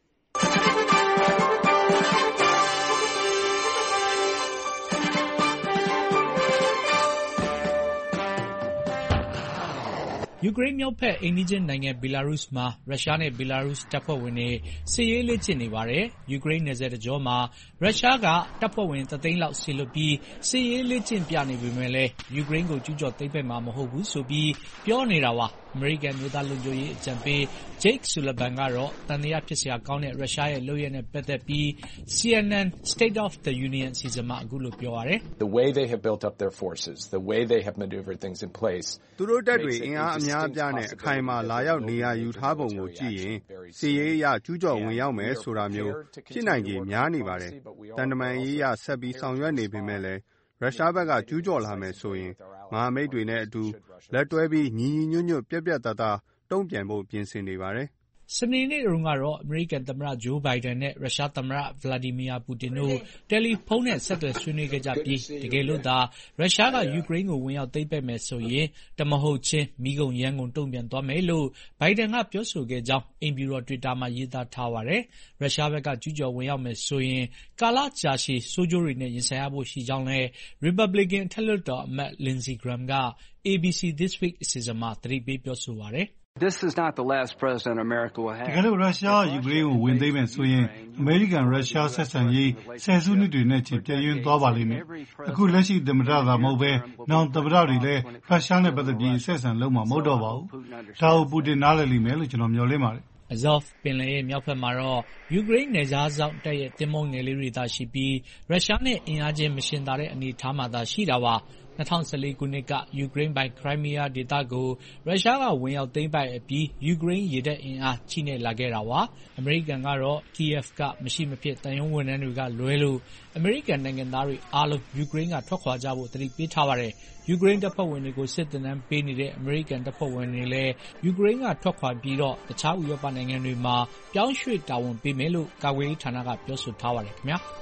ယူကရိန်းမြောက်ဘက်အိမ်နီးချင်းနိုင်ငံဘီလာရုစ်မှာရုရှားနဲ့ဘီလာရုစ်တပ်ဖွဲ့ဝင်တွေစစ်ရေးလေ့ကျင့်နေပါတယ်။ယူကရိန်းနယ်စပ်တကြောမှာရုရှားကတပ်ဖွဲ့ဝင်1သိန်းလောက်စေလွှတ်ပြီးစစ်ရေးလေ့ကျင့်ပြနေပေမဲ့လည်းယူကရိန်းကိုကျူးကျော်သိမ်းပိုက်မှာမဟုတ်ဘူးဆိုပြီးပြောနေတာပါ။အမေရိကန်မျိုးသားလုံခြုံရေးအကြံပေး Jake Sullivan ကတော့တန်တရားဖြစ်စရာကောင်းတဲ့ရုရှားရဲ့လုပ်ရပ်နဲ့ပတ်သက်ပြီး CNN State of the Union အစီအစဉ်မှာအခုလိုပြောပါတယ်။ The way they have built up their forces, the way they have maneuvered things in place. သူတို့တပ်တွေအင်အားအများအပြားနဲ့အခိုင်အမာလာရောက်နေရာယူထားပုံကိုကြည့်ရင်စစ်ရေးအရကျူးကျော်ဝင်ရောက်မယ်ဆိုတာမျိုးဖြစ်နိုင်ခြေများနေပါတယ်။တန်တမန်ရေးအရဆက်ပြီးဆောင်ရွက်နေပေမဲ့လည်းရုရှားဘက်ကကျူးကျော်လာမယ်ဆိုရင်မဟာမိတ်တွေနဲ့အတူလက်တွဲပြီးညီညွတ်ပြတ်ပြတ်သားသားတုံ့ပြန်ဖို့ပြင်ဆင်နေပါတယ်။စနေနေ့တုန်းကတော့အမေရိကန်သမ္မတဂျိုးဘိုင်ဒန်နဲ့ရုရှားသမ္မတဗလာဒီမီယာပူတင်တို့တယ်လီဖုန်းနဲ့ဆက်သွယ်ဆွေးနွေးခဲ့ကြပြီးတကယ်လို့သာရုရှားကယူကရိန်းကိုဝင်ရောက်သိမ်းပိုက်မယ်ဆိုရင်တမဟုတ်ချင်းမီးကုန်ရမ်းကုန်တုံ့ပြန်သွားမယ်လို့ဘိုင်ဒန်ကပြောဆိုခဲ့ကြောင်းအိမ်ဖြူတော် Twitter မှာရေးသားထားပါတယ်။ရုရှားဘက်ကကျူးကျော်ဝင်ရောက်မယ်ဆိုရင်ကာလကြာရှည်ဆိုးကျိုးတွေနဲ့ရင်ဆိုင်ရဖို့ရှိကြောင်းလည်း Republican အထက်လွှတ်တော်အမတ် Lindsey Graham က ABC This Week အစီအစဉ်မှာသတိပေးပြောဆိုပါတယ်။ This is not the last president America will have. တကယ်လို့ရုရှားယူကရိန်းကိုဝင်သိမ်းမယ်ဆိုရင်အမေရိကန်ရုရှားဆက်ဆံရေးဆယ်စုနှစ်တွေနဲ့ချင်းပြည့်ရင်းသွားပါလိမ့်မယ်။အခုလက်ရှိသမ္မတသာမဟုတ်ပဲနောက်သမ္မတတွေလည်းရုရှားနဲ့ပတ်သက်ပြီးဆက်ဆံလုံးမှာမဟုတ်တော့ပါဘူး။ဒါကိုပူတင်နားလည်လိမ့်မယ်လို့ကျွန်တော်မျှော်လင့်ပါတယ်။ Azov ပင်လယ်ရဲ့မြောက်ဘက်မှာတော့ယူကရိန်းနယ်ခြားစောင့်တပ်ရဲ့သင်္ဘောငယ်လေးတွေသာရှိပြီးရုရှားနဲ့အင်အားချင်းမယှဉ်သာတဲ့အနေအထားမှာသာရှိတာပါ။2014ခုနှစ်ကယူကရိန်းပိုင်ခရိုင်းမီးယားဒေသကိုရုရှားကဝင်ရောက်သိမ်းပိုက်အပြီးယူကရိန်းရေတပ်အင်အားချိနဲ့လာခဲ့တာပါ။အမေရိကန်ကတော့ Kiev ကမရှိမဖြစ်တန်ရုံးဝန်ထမ်းတွေကလွဲလို့အမေရိကန်နိုင်ငံသားတွေအားလုံးယူကရိန်းကထွက်ခွာကြဖို့သတိပေးထားပါတယ်။ယူကရိန်းတပ်ဖွဲ့ဝင်တွေကိုစစ်သင်တန်းပေးနေတဲ့အမေရိကန်တပ်ဖွဲ့ဝင်တွေလည်းယူကရိန်းကထွက်ခွာပြီးတော့တခြားဥရောပနိုင်ငံတွေမှာပြောင်းရွှေ့တာဝန်ပေးမယ်လို့ကာကွယ်ရေးဌာနကပြောဆိုထားပါတယ်ခင်ဗျာ။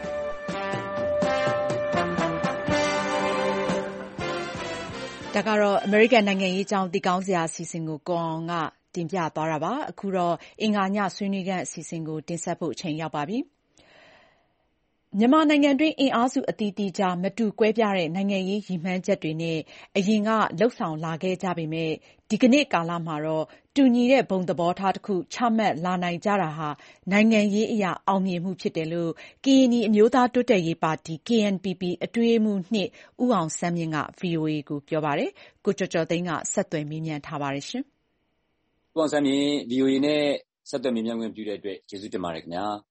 ဒါကတော့အမေရိကန်နိုင်ငံရေးအကြောင်းသိကောင်းစရာအစီအစဉ်ကိုကိုအောင်ကတင်ပြသွားတာပါအခုတော့အင်္ဂါညဆွေးနွေးခန်းအစီအစဉ်ကိုတင်ဆက်ဖို့အချိန်ရောက်ပါပြီမြန်မာနိုင်ငံတွင်းအင်အားစုအသီးသီးကြားမတူကွဲပြားတဲ့နိုင်ငံရေးရည်မှန်းချက်တွေနဲ့အရင်ကလုပ်ဆောင်လာခဲ့ကြပေမယ့်ဒီကနေ့ကာလမှာတော့တူညီတဲ့ဘုံသဘောထားတစ်ခုချမှတ်လာနိုင်ကြတာဟာနိုင်ငံရေးအရအောင်မြင်မှုဖြစ်တယ်လို့ကရင်နီအမျိုးသားတိုးတက်ရေးပါတီ KNPP အတွင်းရေးမှူး 2 ဦးအောင်ဆန်းမြင့်က VOA ကိုပြောပါတယ်။ကိုကျော်ကျော်သိန်းကဆက်သွယ်မေးမြန်းထားပါတယ်ရှင်။ဦးအောင်ဆန်းမြင့် VOA နဲ့ဆက်သွယ်မေးမြန်းခွင့်ပြုတဲ့အတွက်ကျေးဇူးတင်ပါတယ်ခင်ဗျာ။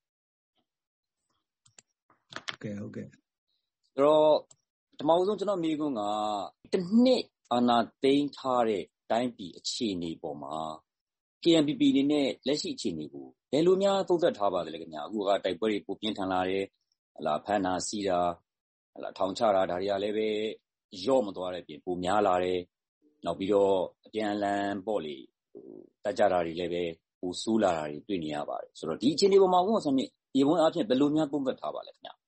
ဟုတ်ကဲ့တော့ပထမဆုံးကျွန်တော်မေးခွန်းကတစ်နှစ်အာဏာသိမ်းထားတဲ့တိုင်းပြည်အခြေအနေပေါ်မှာ KNPP အနေနဲ့လက်ရှိအခြေအနေကိုဘယ်လိုများသုံးသပ်ထားပါသလဲခင်ဗျာအခုကတိုက်ပွဲတွေပိုပြင်းထန်လာတယ်ဟလာဖမ်းတာစီးတာဟလာထောင်ချတာဒါတွေကလည်းပဲရော့မသွားတဲ့ပြင်ပိုများလာတယ်နောက်ပြီးတော့အပြန်အလှန်ပေါ့လေတက်ကြတာတွေလည်းပဲပိုဆိုးလာတာတွေတွေ့နေရပါတယ်ဆိုတော့ဒီအခြေအနေပေါ်မှာဦးအောင်ဆန်းမြင့်ဒီဘုံအဖြစ်ဘယ်လိုများသုံးသပ်ထားပါလဲခင်ဗျာ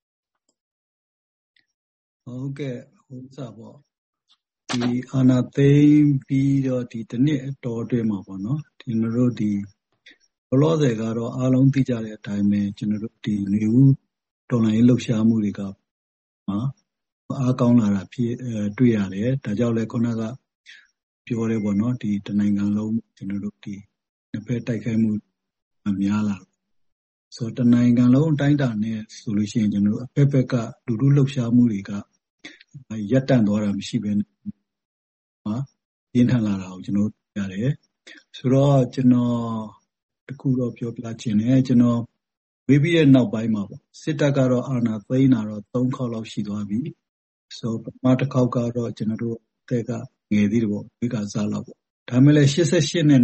ဟုတ်ကဲ့ဟုတ်စားပေါ့ဒီအာဏာသိမ်းပြီးတော့ဒီတစ်နှစ်အတော်အတွင်းမှာပေါ့နော်ကျွန်တော်တို့ဒီဘလော့ဆယ်ကတော့အားလုံးသိကြတဲ့အတိုင်းပဲကျွန်တော်တို့ဒီနေဦးတော်လှန်ရေးလှုပ်ရှားမှုတွေကအားကောင်းလာတာဖြစ်တွေ့ရတယ်ဒါကြောင့်လဲခုနကပြောရဲပေါ့နော်ဒီတနိုင်ငံလုံးကျွန်တော်တို့ဒီနှစ်ဖက်တိုက်ခိုက်မှုများလာဆိုတော့တနိုင်ငံလုံးအတိုင်းအတာနဲ့ဆိုလို့ရှိရင်ကျွန်တော်တို့အဖက်ဖက်ကလူထုလှုပ်ရှားမှုတွေကရပ်တန့်သွားတာမရှိဘဲနဲ့ပြင်းထန်လာတာကိုကျွန်တော်ရတယ်ဆိုတော့ကျွန်တော်တခုတော့ပြောပြချင်တယ်ကျွန်တော်ဝေးပြီးတဲ့နောက်ပိုင်းမှာပေါ့စစ်တပ်ကတော့အာဏာသိမ်းတာတော့3ခေါက်လောက်ရှိသွားပြီဆိုပထမတစ်ခေါက်ကတော့ကျွန်တော်တို့အသက်ကငယ်သေးတယ်ပေါ့ဝေးကစားလောက်ပေါ့ဒါမှလည်း88နဲ့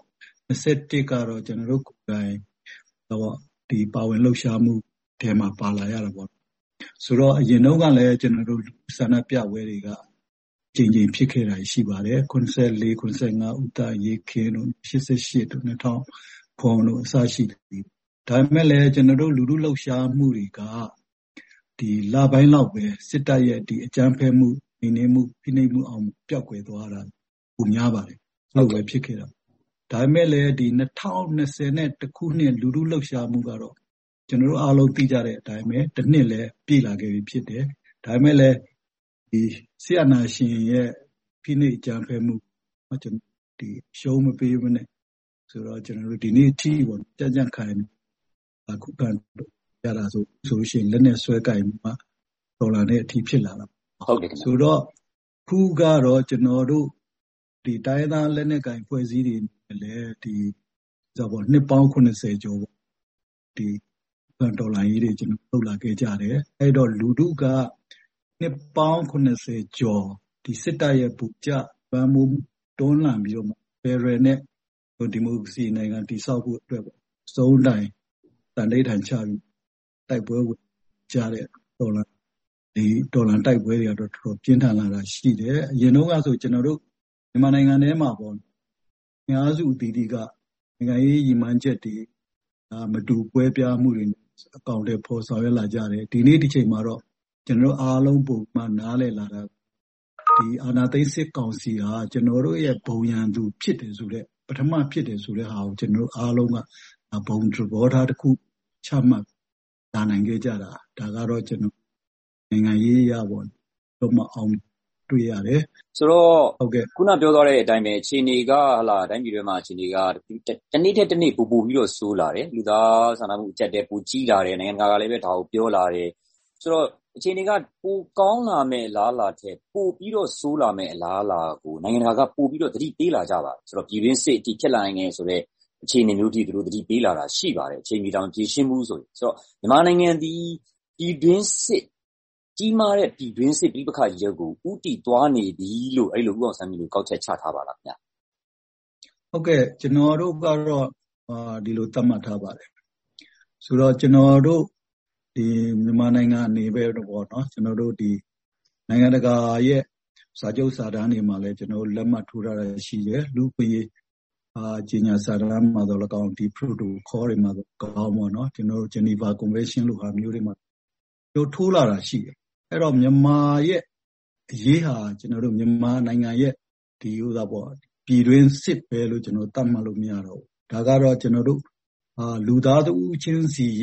2021ကတော့ကျွန်တော်တို့ကိုယ်တိုင်တော့ဒီပါဝင်လှုပ်ရှားမှုထဲမှာပါလာရတာပေါ့ဆိုတော့အရင်တော့ကလည်းကျွန်တော်တို့ဆန္ဒပြပွဲတွေကချိန်ဖြစ်ခဲ့တာရှိပါတယ်94 95ဥတရေးခင်းတို့88တို့2000ခွန်တို့အစရှိတယ်ဒါပေမဲ့လည်းကျွန်တော်တို့လူထုလှုပ်ရှားမှုတွေကဒီလပိုင်းလောက်ပဲစစ်တပ်ရဲ့ဒီအကြမ်းဖက်မှုနေမှုဖိနှိပ်မှုအောင်ပျောက်ကွယ်သွားတာပုံများပါတယ်ဟုတ်ပဲဖြစ်ခဲ့တာဒါပေမဲ့လည်းဒီ2020နဲ့တခုနှစ်လူထုလှုပ်ရှားမှုကတော့ကျွန်တော်တို့အားလုံးသိကြတဲ့အတိုင်းပဲတစ်နှစ်လည်းပြည့်လာခဲ့ပြီဖြစ်တယ်ဒါပေမဲ့လည်းဒီဆီယနာရှင်ရဲ့ဖိနှိပ်အကြမ်းဖက်မှုကျွန်တော်ဒီရှုံးမပေးဘူးနဲ့ဆိုတော့ကျွန်တော်တို့ဒီနေ့ထိပေါ့ကြံ့ခိုင်အခုကရတာဆိုရှင်လက်နဲ့ဆွဲကြိုင်မှာဒေါ်လာနဲ့အထိဖြစ်လာတာဟုတ်တယ်ဆိုတော့ခုကတော့ကျွန်တော်တို့ဒီတိုင်းသားလက်နဲ့ကြိုင်ဖွဲ့စည်းတွေလည်းဒီဆိုတော့နှစ်ပေါင်း80ကျော်ပေါ့ဒီဒေါ်လာကြီးတွေကျွန်တော်လုပ်လာခဲ့ကြတယ်အဲ့တော့လူထုကနှစ်ပေါင်း80ကျော်ဒီစစ်တပ်ရဲ့ပူကြပန်းမှုတွန်းလှန်ပြီးတော့ဖယ်ရယ်နဲ့ဒီမိုကရေစီနိုင်ငံတည်ဆောက်ဖို့အတွက်ပေါ့စုံတိုင်းတန်ဋိဌာန်ချပြီးတိုက်ပွဲဝင်ကြတဲ့ဒေါ်လာတိုက်ပွဲတွေကတော့တော်တော်ပြင်းထန်လာတာရှိတယ်အရင်တော့ကဆိုကျွန်တော်တို့မြန်မာနိုင်ငံထဲမှာပေါ့အများစုအသီးသီးကနိုင်ငံရေးရည်မှန်းချက်တွေမတူကွဲပြားမှုတွေအကောင့်တွေပေါ်ဆောင်ရလာကြတယ်ဒီနေ့ဒီချိန်မှာတော့ကျွန်တော်အားလုံးပုံမှန်နားလည်လာတာဒီအာဏာသိမ်းစစ်ကောင်စီဟာကျွန်တော်တို့ရဲ့ဘုံရန်သူဖြစ်တယ်ဆိုတဲ့ပထမဖြစ်တယ်ဆိုတဲ့ဟာကိုကျွန်တော်အားလုံးကဘုံသဘောထားတစ်ခုချမှတ်လာနိုင်ခဲ့ကြတာဒါကတော့ကျွန်တော်နိုင်ငံရေးရပေါ့တော့မအောင်တွေ့ရတယ်ဆိုတော့ဟုတ်ကဲ့ခုနပြောသွားတဲ့အတိုင်းပဲအခြေအနေကဟလာတိုင်းပြည်တွေမှာအခြေအနေကတနေ့ထက်တနေ့ပူပြီးတော့ဆိုးလာတယ်လူသားစာနာမှုအကျပ်တဲပူကြီးလာတယ်နိုင်ငံကလည်းပဲဒါကိုပြောလာတယ်ဆိုတော့အခြေအနေကပိုကောင်းလာမဲ့အလားအလာထက်ပိုပြီးတော့ဆိုးလာမဲ့အလားအလာကိုနိုင်ငံတကာကပိုပြီးတော့သတိပေးလာကြပါတယ်ဆိုတော့ပြည်တွင်းစစ်အထိဖြစ်လာနိုင်တယ်ဆိုတော့အခြေအနေမျိုးထိသူတို့သတိပေးလာတာရှိပါတယ်အချိန်မီတောင်ပြေရှင်းမှုဆိုတော့မြန်မာနိုင်ငံဒီပြည်တွင်းစစ်ကြီးမားတဲ့ပြည်တွင်းစစ်ပြည်ပခါကြီးကိုဥတီသွားနေပြီလို့အဲ့လိုဥအောင်ဆန်းမျိုးကောက်ချက်ချထားပါလားခင်ဗျဟုတ်ကဲ့ကျွန်တော်တို့ကတော့ဒီလိုသတ်မှတ်ထားပါတယ်ဆိုတော့ကျွန်တော်တို့ဒီမြန်မာနိုင်ငံအနေပဲတော့เนาะကျွန်တော်တို့ဒီနိုင်ငံတကာရဲ့စာချုပ်စာတမ်းတွေမှာလည်းကျွန်တော်လက်မှတ်ထိုးထားတာရှိတယ်လူ့ခွင့်ရေးကြီးညာစာတမ်းမှာတော့၎င်းဒီ protocol တွေမှာတော့ကောင်းပါเนาะကျွန်တော်တို့ Geneva Convention လို့ဟာမျိုးတွေမှာတို့ထိုးလာတာရှိတယ်အဲ့တော့မြန်မာရဲ့အရေးဟာကျွန်တော်တို့မြန်မာနိုင်ငံရဲ့ဒီဥသာပေါ့ပြည်တွင်းစစ်ပဲလို့ကျွန်တော်သတ်မှတ်လို့မရတော့ဘူးဒါကတော့ကျွန်တော်တို့လူသားတဦးချင်းစီရဲ့တ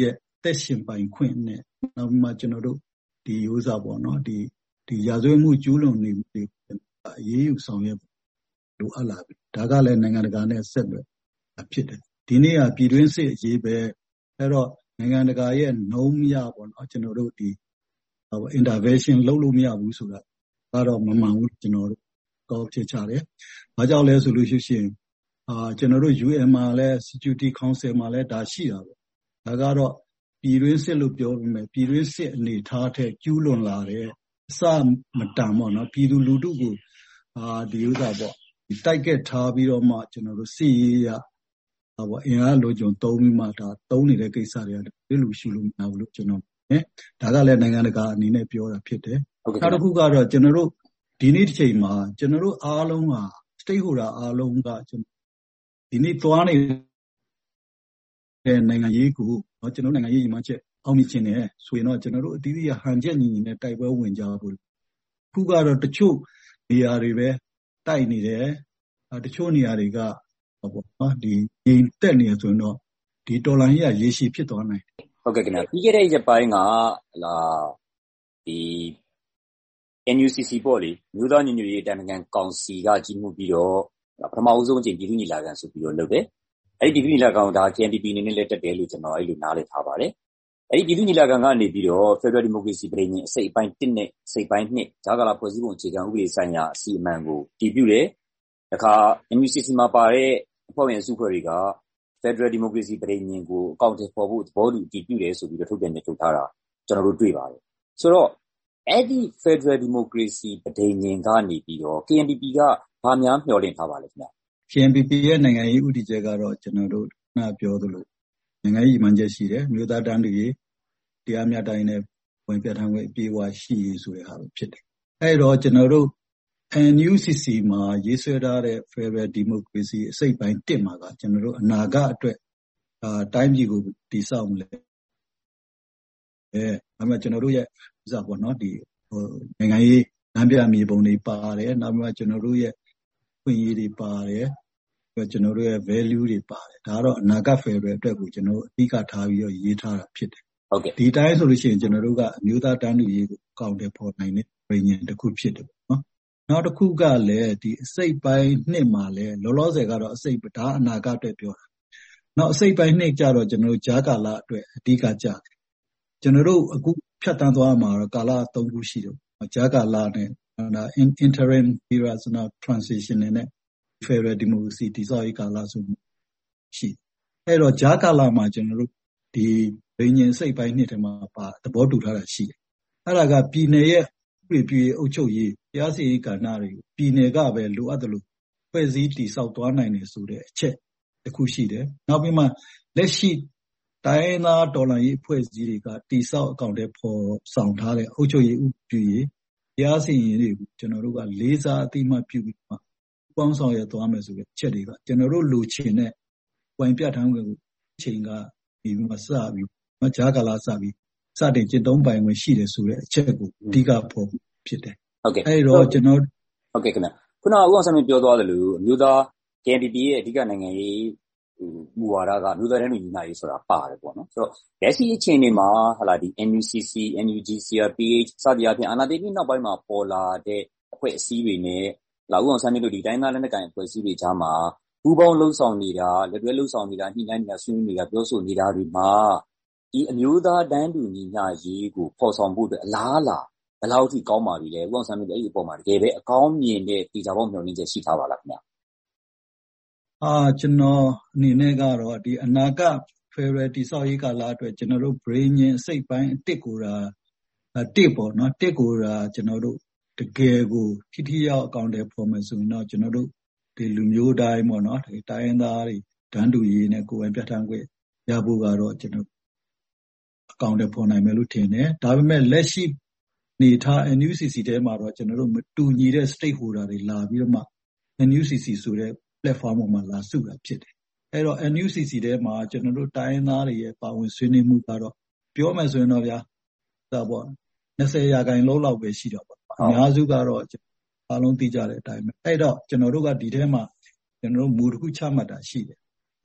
သက်ရှင်ပိုင်ခွင့်နဲ့နောက်မှကျွန်တော်တို့ဒီဥစားပေါ့နော်ဒီရာဇဝတ်မှုကျူးလွန်နေမှုတွေအရေးယူဆောင်ရွက်လိုအပ်လာပြီဒါကလည်းနိုင်ငံတကာနဲ့ဆက်သွယ်ဖြစ်တယ်ဒီနေ့ကပြည်တွင်းစစ်အရေးပဲအဲ့တော့နိုင်ငံတကာရဲ့နှုံးမရပေါ့နော်ကျွန်တော်တို့ဒီintervention လုပ်လို့မရဘူးဆိုတာကတော့မမှန်ဘူးကျွန်တော်တို့ကောက်ဖြစ်ချတယ်။ဘာကြောင့်လဲဆိုလို့ရှိရင်ကျွန်တော်တို့ UN မှာလည်း Security Council မှာလည်းဒါရှိတာပဲ။ဒါကတော့ပြည်တွင်းစစ်လို့ပြောပေမဲ့ပြည်တွင်းစစ်အနေထားထက်ကျူးလွန်လာတဲ့အစမတန်ပေါ့နော်ပြည်သူလူထုကိုဒီဥစ္စာပေါ့တိုက်ကက်ထားပြီးတော့မှကျွန်တော်တို့စစ်ရေးရပေါ့အင်အားလိုချုံသုံးပြီးမှဒါသုံးနေတဲ့ကိစ္စတွေကလူရှိလို့မရဘူးလို့ကျွန်တော်ဒါကလည်းနိုင်ငံတကာအနေနဲ့ပြောတာဖြစ်တယ်။နောက်တစ်ခုကတော့ကျွန်တော်တို့ဒီနေ့တစ်ချိန်မှာကျွန်တော်တို့အားလုံးက stakeholder အားလုံးကဒီနေ့သွားနေတဲ့နိုင်ငံရေးကိုကျွန်တော်နိုင်ငံရေးညီမချက်အောင်မြင်ခြင်းနဲ့ဆိုရင်တော့ကျွန်တော်တို့အသီးသီးဟန်ချက်ညီညီနဲ့တိုက်ပွဲဝင်ကြဖို့ခုကတော့တချို့နေရာတွေပဲတိုက်နေတယ်တချို့နေရာတွေကပေါ့ဒီငြိမ်သက်နေဆိုရင်တော့ဒီတော်လိုင်းကြီးကရေရှည်ဖြစ်သွားနိုင်တယ်ဟုတ်ကဲ့ခင်ဗျာပြီးခဲ့တဲ့ရက်ပိုင်းကဒီ NUCC ပေါ့လေမြို့သားညီညွတ်ရေးတိုင်းနိုင်ငံကောင်စီကကြီးမှုပြီးတော့ပထမအဆုံးအကြိမ်ပြည်သူ့ညီလာခံဆိုပြီးတော့လုပ်တယ်အဲ့ဒီပြည်သူ့ညီလာခံကိုဒါ KNPP အနေနဲ့လည်းတက်တယ်လို့ကျွန်တော်အဲ့လိုနားလည်ထားပါတယ်အဲ့ဒီပြည်သူ့ညီလာခံကနေပြီးတော့ Federal Democracy ပြည်ညင်အစိတ်အပိုင်း1နဲ့အစိတ်ပိုင်း2ဂျာကာလာဖွဲ့စည်းပုံအခြေခံဥပဒေဆိုင်ရာအစီအမံကိုတည်ပြုတယ်တခါ NUCC မှာပါတဲ့အဖွဲ့ဝင်အစုအဖွဲ့တွေက Federal Democracy ပြည်ညင်ကိုအကောင့်ထဲပေါ်ဖို့သဘောတူတည်ပြုတယ်ဆိုပြီးတော့ထုတ်ပြန်ထုတ်ထားတာကျွန်တော်တို့တွေ့ပါတယ်ဆိုတော့အဲ့ဒီ Federal Democracy ပြည်ညင်ကနေပြီးတော့ KNPP ကဘာများမျှော်လင့်ထားပါလဲခင်ဗျာ KNPP ရဲ့နိုင်ငံရေးဥတီချက်ကတော့ကျွန်တော်တို့ပြောသလိုနိုင်ငံရေးမှန်ချက်ရှိတယ်မြို့သားတန်းတူရေးတရားမျှတရေးနဲ့ဝင်ပြဋ္ဌာန်းခွင့်အပြည့်အဝရှိရေးဆိုတဲ့ဟာပဲဖြစ်တယ်အဲ့တော့ကျွန်တော်တို့ NUCC မှာရေးဆွဲထားတဲ့ Federal Democracy အစိတ်ပိုင်း1မှာကကျွန်တော်တို့အနာဂတ်အတွက်တိုင်းပြည်ကိုတည်ဆောက်မလဲဒါမှကျွန်တော်တို့ရဲ့ဥစားပေါ့နော်ဒီနိုင်ငံရေးလမ်းပြမြေပုံတွေပါတယ်နောက်မှကျွန်တော်တို့ရဲ့ခွင့်ရေးတွေပါတယ်ကျွန်တော်တို့ရဲ့ value တွေပါတယ်ဒါကတော့အနာဂတ် Federal အတွက်ကိုကျွန်တော်တို့အဓိကထားပြီးတော့ရေးထားတာဖြစ်တယ်ဟုတ်ကဲ့ဒီတိုင်းဆိုလို့ရှိရင်ကျွန်တော်တို့ကအမျိုးသားတန်းတူရေးကိုအကောင့်ထဲပေါ်နိုင်တဲ့ပြည်ညင်တစ်ခုဖြစ်တယ်နော်နောက်တစ်ခုကလည်းဒီအစိတ်ပိုင်း2မှာလည်းလောလောဆယ်ကတော့အစိတ်ဒါအနာဂတ်အတွက်ပြောတာနောက်အစိတ်ပိုင်း2ကျတော့ကျွန်တော်တို့ဂျာကာလာအတွက်အဓိကကြတယ်ကျွန်တော်တို့အခုဖြတ်တန်းသွားမှာတော့ကာလ3ခုရှိတယ်ဂျာကာလာနဲ့ interim period ဆိုတော့ transition နဲ့ Federal Democracy တည်ဆောက်ရေးကာလဆိုရှိအဲ့တော့ဂျာကာလာမှာကျွန်တော်တို့ဒီပြည်ညင်စိတ်ပိုင်း2ထဲမှာပါသဘောတူထားတာရှိတယ်အဲ့ဒါကပြည်နယ်ရဲ့ပြည်အုပ်ချုပ်ရေးတရားစီရင်ကဏ္ဍတွေကိုပြည်နယ်ကပဲလိုအပ်တယ်လို့ဖွဲ့စည်းတည်ဆောက်သွားနိုင်တယ်ဆိုတဲ့အချက်တစ်ခုရှိတယ်နောက်ပြီးမှလက်ရှိတိုင်းသားဒေါ်လာရေးအဖွဲ့အစည်းတွေကတည်ဆောက်အကောင့်ထဲပေါ်ဆောင်ထားတဲ့အုပ်ချုပ်ရေးဥပဒေတရားစီရင်တွေကိုကျွန်တော်တို့ကလေးစားအသိမှတ်ပြုပြီးမှပေါင်းဆောင်ရသွားမယ်ဆိုတဲ့အချက်တွေကကျွန်တော်တို့လိုချင်တဲ့ဝင်ပြဋ္ဌာန်းခွင့်ကိုချိန်ကနေပြီးမှစပြီးဂျာကာလာစပြီးစတင်ကျင့်သုံးပိုင်ခွင့်ရှိတယ်ဆိုတဲ့အချက်ကိုအဓိကပေါ်ဖြစ်တယ်ဟုတ်ကဲ့အဲ့တော့ကျွန်တော်ဟုတ်ကဲ့ခင်ဗျခုနကဦးအောင်ဆန်းပြောသွားတယ်လို့အမျိုးသား KNPP ရဲ့အဓိကနိုင်ငံရေးမူဝါဒကမြို့သားတန်းတူညီမျှရေးဆိုတာပါတယ်ပေါ့နော်ဆိုတော့လက်ရှိအချိန်တွေမှာဟာလာဒီ NUCC NUG CRPH စသည်အပြင်အာဏာသိမ်းပြီးနောက်ပိုင်းမှာပေါ်လာတဲ့အဖွဲ့အစည်းတွေနဲ့လာဦးအောင်ဆန်းတို့ဒီတိုင်းသားလက်နက်ကိုင်အဖွဲ့အစည်းတွေကြားမှာပူးပေါင်းလှုပ်ဆောင်နေတာလက်တွဲလှုပ်ဆောင်နေတာညှိနှိုင်းနေတာဆွေးနွေးနေတာပြောဆိုနေတာတွေမှာဒီအမျိုးသားတန်းတူညီမျှရေးကိုပေါ်ဆောင်ဖို့အတွက်အလားအလာဘယ်လောက်ထိကောင်းပါပြီလဲဦးအောင်ဆန်းတို့အဲ့ဒီအပေါ်မှာတကယ်ပဲအကောင်းမြင်တဲ့တေချာပေါက်မျှော်လင့်ချက်ရှိထားပါလားခင်ဗျာကျွန်တော်အနေနဲ့ကတော့ဒီအနာဂတ် Federal တည်ဆောက်ရေးကာလအတွက်ကျွန်တော်တို့ပြည်ညင်အစိတ်ပိုင်း1ကိုတာ1ပေါ့နော်1ကိုတာကျွန်တော်တို့တကယ်ကိုထိထိရောက်အကောင့်တွေပေါ်မယ်ဆိုရင်တော့ကျွန်တော်တို့ဒီလူမျိုးတိုင်းပေါ့နော်ဒီတိုင်းသားတွေတန်းတူရေးနဲ့ကိုယ်ပိုင်ပြဋ္ဌာန်းခွင့်ရဖို့ကတော့ကျွန်တော်အကောင့်တွေပေါ်နိုင်မယ်လို့ထင်တယ်ဒါပေမဲ့လက်ရှိနေထား NUCC ထဲမှာတော့ကျွန်တော်တို့မတူညီတဲ့ stakeholder တွေလာပြီးတော့မှ NUCC ဆိုတဲ့platform ပေါ်မှာလာစုတာဖြစ်တယ်အဲ့တော့ NUCC ထဲမှာကျွန်တော်တို့တိုင်းသားတွေရဲ့ပါဝင်ဆွေးနွေးမှုကတော့ပြောမယ်ဆိုရင်တော့ဗျာဒါပေါ့20%လောက်ပဲရှိတော့ပါအများစုကတော့အားလုံးသိကြတဲ့အတိုင်းပဲအဲ့တော့ကျွန်တော်တို့ကဒီထဲမှာကျွန်တော်တို့မူတစ်ခုချမှတ်တာရှိတယ်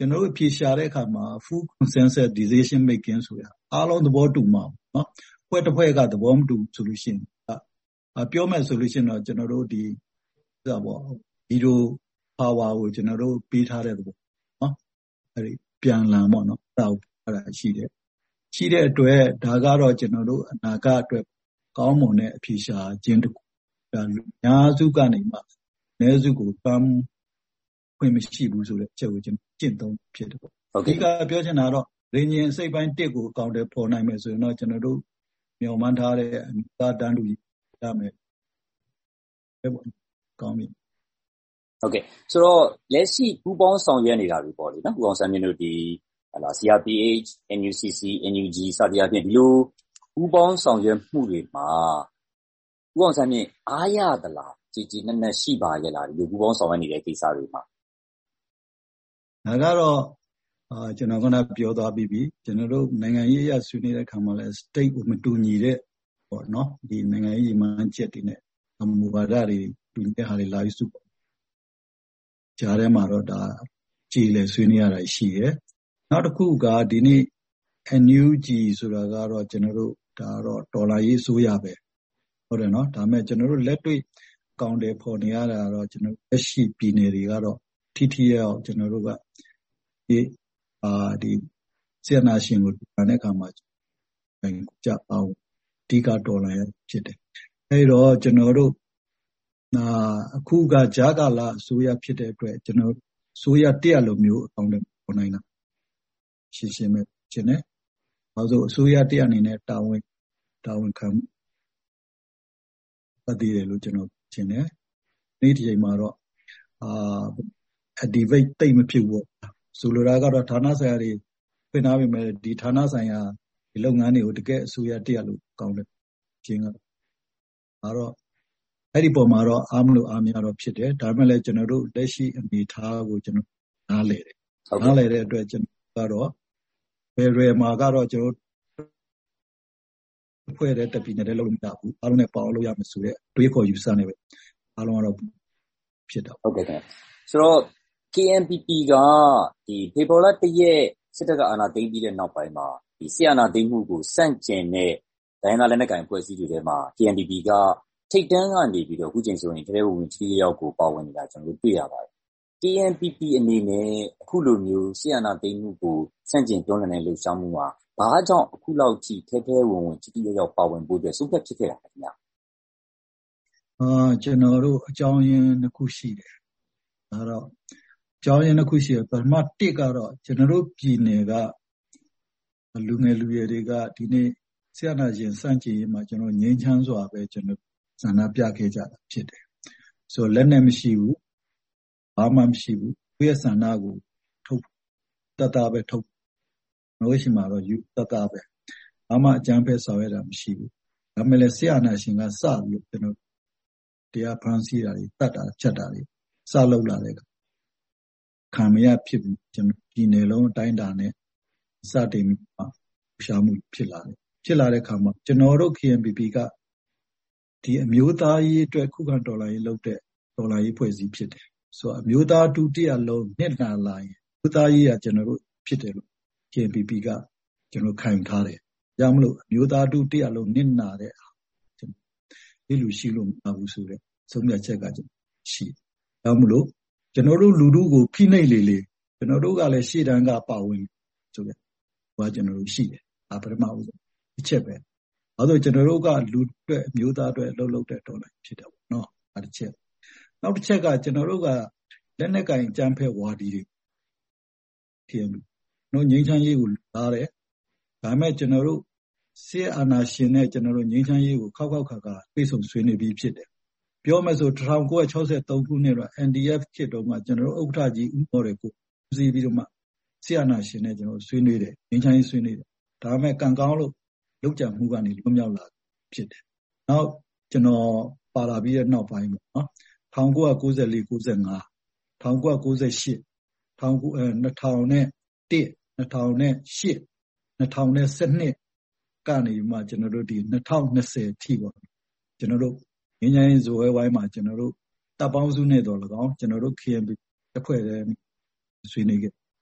ကျွန်တော်တို့ဖြေရှာတဲ့အခါမှာ full consensus decision making ဆိုတာအားလုံးသဘောတူမှာနော်ဖွဲ့တစ်ဖွဲ့ကသဘောမတူဆိုလို့ရှိရင်ပြောမယ်ဆိုလို့ရှိရင်တော့ကျွန်တော်တို့ဒီဥစ္စာပေါ့ဗီဒီယို power ကိုကျွန်တော်တို့ပေးထားတဲ့သဘောနော်အဲဒီပြန်လန်ပေါ့နော်အဲ့ဒါရှိတဲ့အတွက်ဒါကတော့ကျွန်တော်တို့အနာဂတ်အတွက်ကောင်းမွန်တဲ့အဖြေရှာခြင်းတစ်ခုဒါများစုကနေမှအနည်းစုကိုပန်းခွင့်မရှိဘူးဆိုတဲ့အချက်ကိုကျွန်တော်ကျင့်သုံးဖြစ်တယ်ပေါ့အဓိကပြောချင်တာတော့ရင်းရင်စိတ်ပိုင်း1ကိုအကောင့်တွေပေါ်နိုင်မယ်ဆိုရင်တော့ကျွန်တော်တို့မျှော်မှန်းထားတဲ့အမျိုးသားတန်းတူရမယ်ပေါ့ကောင်းပြီဟုတ်ကဲ့ဆိုတော့လက်ရှိပူးပေါင်းဆောင်ရွက်နေတာတွေပေါ့လေနော်ပူးပေါင်းဆောင်ရွက်လို့ဒီCRPH NUCC NUG စသည်အပြင်ဒီလိုပူးပေါင်းဆောင်ရွက်မှုတွေမှာပူးပေါင်းဆောင်ရွက်အားရသလားကြည်နက်နက်ရှိပါရဲ့လားဒီလိုပူးပေါင်းဆောင်ရွက်နေတဲ့ကိစ္စတွေမှာဒါကတော့ကျွန်တော်ကပြောသွားပြီးပြီကျွန်တော်တို့နိုင်ငံရေးအရဆွေးနွေးတဲ့ခါမှာလဲ state ကိုမတူညီတဲ့ပေါ့နော်ဒီနိုင်ငံရေးမှန်းချက်တွေနဲ့မူဝါဒတွေတူညီတဲ့ဟာတွေလာပြီးစုပေါ့ကြားထဲမှာတော့ဒါကြည်လေဆွေးနွေးရတာရှိတယ်နောက်တစ်ခုကဒီနေ့ NUG ဆိုတာကတော့ကျွန်တော်တို့ဒါတော့ဒေါ်လာရေးဆိုးရပဲဟုတ်တယ်နော်ဒါပေမဲ့ကျွန်တော်တို့လက်တွေ့ကောင်တယ်ပေါ်နေရတာတော့ကျွန်တော်လက်ရှိပြည်နယ်တွေကတော့ထိထိရောက်ကျွန်တော်တို့ကဒီဆီယနာရှင်ကိုပြန်တဲ့အခါမှာကြအောင်အဓိကဒေါ်လာရဖြစ်တယ်အဲဒီတော့ကျွန်တော်တို့အခုကဂျာကာလာအစိုးရဖြစ်တဲ့အတွက်ကျွန်တော်ဆိုရတက်လိုမျိုးအကောင့်တွေပေါ်နိုင်တာရှင်းမဲ့ခြင်းနဲ့ဘာလို့အစိုးရတက်အနေနဲ့တာဝန်ခံပတ်တည်တယ်လို့ကျွန်တော်ရှင်းတယ်နေ့ဒီချိန်မှာတော့activate တိတ်မဖြစ်ဘူးဆိုလိုတာကတော့ဌာနဆိုင်ရာတွေဖွင့်ထားပြီမဲ့ဒီဌာနဆိုင်ရာဒီလုပ်ငန်းတွေကိုတကယ်အစိုးရတက်လို့ကောင်းတယ်ခြင်းကတော့အဲ့ဒီပုံမှာတော့အားမလို့အားများတော့ဖြစ်တယ်ဒါပေမဲ့လည်းကျွန်တော်တို့လက်ရှိအနေထားကိုကျွန်တော်နားလည်တဲ့အတွက်ကျွန်တော်ကတော့ဘယ်ရွယ်မှာကတော့ကျွန်တော်ဖွဲ့တဲ့တပ်ပြည်နဲ့လည်းလုပ်လို့မရဘူးအားလုံးနဲ့ပေါင်းလို့ရမယ်ဆိုတဲ့တွေးခေါ်ယူဆနေပဲအားလုံးကတော့ဖြစ်တော့ဟုတ်ကဲ့ခင်ဗျဆိုတော့ KNPP ကဒီဖေဖော်ဝါရီ 1 ရက်စစ်တပ်ကအာဏာသိမ်းပြီးတဲ့နောက်ပိုင်းမှာဒီစစ်အာဏာသိမ်းမှုကိုစန့်ကျင်တဲ့ဒိုင်းသားလက်နက်ကိုင်အဖွဲ့အစည်းတွေထဲမှာ KNPP ကထိပ်တန်းကနေပြီးတော့အခုချိန်ဆိုရင်ထဲဝင်ထိရောက်ကိုပါဝင်နေတာကျွန်တော်တို့တွေ့ရပါတယ် KNPP အနေနဲ့အခုလိုမျိုးစစ်အာဏာသိမ်းမှုကိုစန့်ကျင်တွန်းလှန်တဲ့လှုပ်ရှားမှုမှာဘာကြောင့်အခုလောက်ထိထဲဝင်ထိရောက်ပါဝင်ဖို့အတွက်စုသက်ဖြစ်ခဲ့တာလဲခင်ဗျာကျွန်တော်တို့အကြောင်းရင်းတစ်ခုရှိတယ်ဒါတော့အကြောင်းရင်းတစ်ခုရှိတယ်ပထမ1ကတော့ကျွန်တော်တို့ပြည်နယ်ကလူငယ်လူရွယ်တွေကဒီနေ့ဆရာနာရှင်စန့်ကျင်ရေးမှာကျွန်တော်ငြိမ်းချမ်းစွာပဲကျွန်တော်ဆန္ဒပြခဲ့ကြတာဖြစ်တယ်ဆိုတော့လက်နဲ့မရှိဘူးဘာမှမရှိဘူးသူရဲ့ဆန္ဒကိုထုတ်တတ်တာပဲထုတ်လို့ရှိမှတော့ယူတတ်တာပဲဘာမှအကြမ်းဖက်ဆောင်ရတာမရှိဘူးဒါမဲ့လည်းဆရာနာရှင်ကစပြီးကျွန်တော်တရားဖန်ဆီးတာတွေတတ်တာဖြတ်တာတွေစလုပ်လာတဲ့ခံမရဖြစ်ပြီးကျွန်တော်ဒီနယ်လုံးအတိုင်းတာနဲ့စတင်ပြီးရှားမှုဖြစ်လာတဲ့အခါမှာကျွန်တော်တို့ KNPP ကဒီအမျိုးသားရေးအတွက်ခုခံဒေါ်လာရေးလုပ်တဲ့ဒေါ်လာရေးဖွဲ့စည်းဖြစ်တယ်ဆိုတော့အမျိုးသားဒုတိယလုံးနှစ်နာလာရင်အမျိုးသားရေးကကျွန်တော်တို့ဖြစ်တယ်လို့ KNPP ကကျွန်တော်ခံထားတယ်ကြောင့်မလို့အမျိုးသားဒုတိယလုံးနှစ်နာတဲ့ဒီလူရှိလို့မရဘူးဆိုတဲ့ဆုံးဖြတ်ချက်ကရှိကြောင့်မလို့ကျွန်တော်တို့လူထုကိုဖိနှိပ်လေကျွန်တော်တို့ကလည်းရှေ့တန်းကပါဝင်ဆိုတဲ့ဘာကျွန်တော်တို့ရှိတယ်ဒါပထမဦးဆုံးတစ်ချက်ပဲအဲဒါကျွန်တော်တို့ကလူအတွက်အမျိုးသားအတွက်လှုပ်တဲ့ဒေါ်လာဖြစ်တယ်ပေါ့နော်အဲတစ်ချက်နောက်တစ်ချက်ကကျွန်တော်တို့ကလက်နက်ကင်ကြမ်းဖက်ဝါဒီတွေဖြစ်နော်ငြိမ်းချမ်းရေးကိုလာတယ်ဒါမဲ့ကျွန်တော်တို့စစ်အာဏာရှင်နဲ့ကျွန်တော်တို့ငြိမ်းချမ်းရေးကိုခောက်ခါပြေဆုံးဆွေးနွေးပြီးဖြစ်တယ်ပြောမယ်ဆို1963ခုနှစ်တော့ NDF ခေတ်တုန်းကကျွန်တော်တို့ဥက္ကဋ္ဌကြီးဦးမော်တွေကိုဦးစီးပြီးတော့မှဆီယနာရှင်နဲ့ကျွန်တော်ဆွေးနွေးတယ်ငြိမ်းချမ်းရေးဆွေးနွေးတယ်ဒါပေမဲ့ကံကောင်းလို့လောက်ကြမှုကနေလွတ်မြောက်လာဖြစ်တယ်နောက်ကျွန်တော်ပါလာပြီးတဲ့နောက်ပိုင်းပေါ့နော်1994 95 1998 2001 2008 2012ကနေမှကျွန်တော်တို့ဒီ2020ထိပေါ့ကျွန်တော်တို့ငင်းငင်းဇိုဝိုင်းမှာကျွန်တော်တို့တပ်ပေါင်းစုနဲ့တော့၎င်းကျွန်တော်တို့ KNP တစ်ဖွဲ့တည်းဆွေးနွေးခဲ့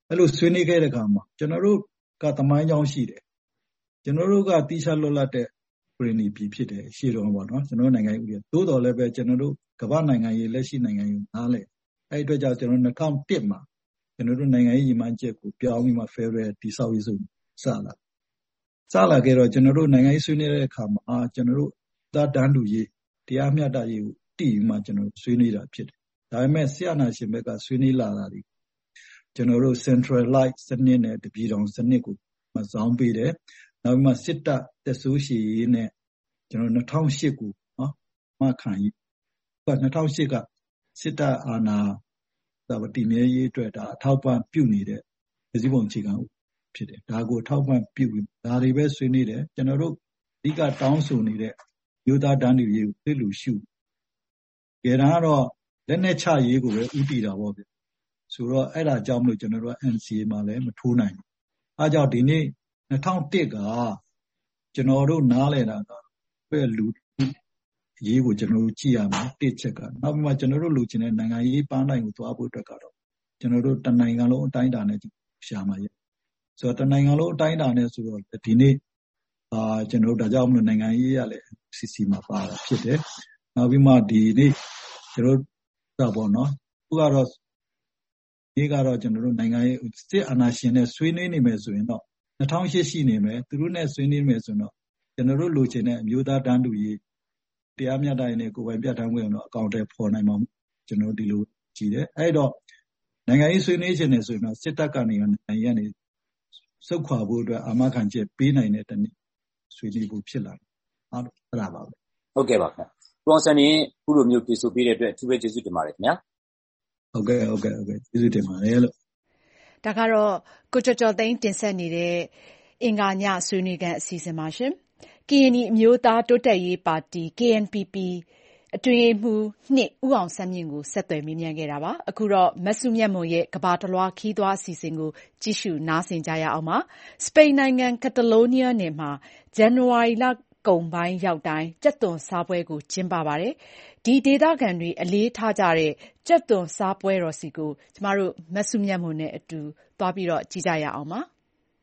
အဲ့လိုဆွေးနွေးခဲ့တဲ့အခါမှာကျွန်တော်တို့ကသမိုင်းကြောင်းရှိတယ်ကျွန်တော်တို့ကတိကျလွတ်လပ်တဲ့ပြည်နယ်ပြည်ဖြစ်တယ်ရှေ့တော်ပေါ့နော်ကျွန်တော်နိုင်ငံရေးဥပဒေသို့တော်လည်းပဲကျွန်တော်တို့ကမ္ဘာနိုင်ငံရေးလက်ရှိနိုင်ငံရေးနားလဲအဲ့အတွက်ကြောင့်ကျွန်တော်2001မှာကျွန်တော်တို့နိုင်ငံရေးရည်မှန်းချက်ကိုပြောင်းပြီးမှ Federal တိဆောက်ရေးဆိုစလာခဲ့တော့ကျွန်တော်တို့နိုင်ငံရေးဆွေးနွေးတဲ့အခါမှာကျွန်တော်တို့သားတန်းတူရေးတရားမျှတရေးကိုတည်ပြီးမှကျွန်တော်ဆွေးနွေးတာဖြစ်တယ်ဒါပေမဲ့ဆရာနာရှင်ဘက်ကဆွေးနွေးလာတာဒီကျွန်တော်တို့ centralize စနစ်နဲ့တပြည်တော်စနစ်ကိုမဆောင်ပေးတယ်နောက်ပြီးမှစစ်တပ်တက်ဆိုးရှည်ရေးနဲ့ကျွန်တော်2008ကိုနော်မှခံရေး2008ကစစ်တပ်အာဏာဒါတည်မြဲရေးအတွက်ဒါအထောက်ပံ့ပြုနေတဲ့ပြည်စည်းပုံအခြေခံဥဖြစ်တယ်ဒါကိုထောက်ပံ့ပြုဒါတွေပဲဆွေးနွေးတယ်ကျွန်တော်တို့အဓိကတောင်းဆိုနေတဲ့မျိုးသားတန်းတူရေးကိုသိလို့ရှုကြတာကတော့လက်နဲ့ချရေးကိုပဲဥတည်တာပေါ့ဗျဆိုတော့အဲ့ဒါကြောင့်မလို့ကျွန်တော်တို့ NCA မှာလည်းမထိုးနိုင်ဘူးအားကြောင့်ဒီနေ့2001ကကျွန်တော်တို့နားလည်တာကပဲလူရေးကိုကျွန်တော်တို့ကြည့်ရမယ်တစ်ချက်ကနောက်ပြီးမှကျွန်တော်တို့လူချင်းတဲ့နိုင်ငံရေးပန်းတိုင်းကိုသွားဖို့အတွက်ကတော့ကျွန်တော်တို့တနိုင်ငံလုံးအတိုင်းအတာနဲ့ရှာမှာရဆိုတော့တနိုင်ငံလုံးအတိုင်းအတာနဲ့ဆိုတော့ဒီနေ့ကျွန်တော်တို့ဒါကြောင့်မလို့နိုင်ငံရေးရလည်း CC မှာပါတာဖြစ်တယ်နောက်ပြီးမှဒီနေ့ကျွန်တော်တို့ပေါ့နော်သူကတော့ဒီကတော့ကျွန်တော်တို့နိုင်ငံရေးစစ်အာဏာရှင်နဲ့ဆွေးနွေးနေမယ်ဆိုရင်တော့2008ရှိနေမယ်သူတို့နဲ့ဆွေးနွေးမယ်ဆိုတော့ကျွန်တော်တို့လိုချင်တဲ့အမျိုးသားတန်းတူရေးတရားမျှတရေးနဲ့ကိုယ်ပိုင်ပြဋ္ဌာန်းခွင့်တော့အကောင့်ထဲပေါ်နိုင်မှာကျွန်တော်ဒီလိုကြည့်တယ်အဲ့တော့နိုင်ငံရေးဆွေးနွေးခြင်းနဲ့ဆိုရင်တော့စစ်တပ်ကနေနိုင်ငံရေးကနေစုခွာဖို့အတွက်အာမခံချက်ပေးနိုင်တဲ့တနည်းဆွေးနွေးဖို့ဖြစ်လာတယ်အဲ့ဒါပါပဲဟုတ်ကဲ့ပါခင်ဗျကိုအောင်ဆန်းနေခုလိုမျိုးပြဆိုပေးတဲ့အတွက်အထူးပဲကျေးဇူးတင်ပါတယ်ခင်ဗျာဟုတ်ကဲ့ကျေးဇူးတင်ပါတယ်လို့ဒါကတော့ကိုကျော်ကျော်သိန်းတင်ဆက်နေတဲ့အင်္ဂါညဆွေးနွေးခန်းအစီအစဉ်ပါရှင်ကရင်နီအမျိုးသားတိုးတက်ရေးပါတီ KNPP အတွင်းရေးမှူး2ဦးအောင်ဆန်းမြင့်ကိုဆက်သွယ်မေးမြန်းခဲ့တာပါအခုတော့မဆုမြတ်မွန်ရဲ့ကဘာတလွှားခီးသွွားအစီအစဉ်ကိုကြည့်ရှုနားဆင်ကြရအောင်ပါစပိန်နိုင်ငံကက်တလိုးနီးယားနယ်မှာဇန်နဝါရီလကုန်ပိုင်းရောက်တိုင်းကြက်သွန်စားပွဲကိုကျင်းပပါတယ်ဒီဒေသခံတွေအလေးထားကြတဲ့ကြက်သွန်စားပွဲတော်စီကိုကျမတို့မဆုမြတ်မွန်နဲ့အတူသွားပြီးတော့ကြည့်ကြရအောင်ပါ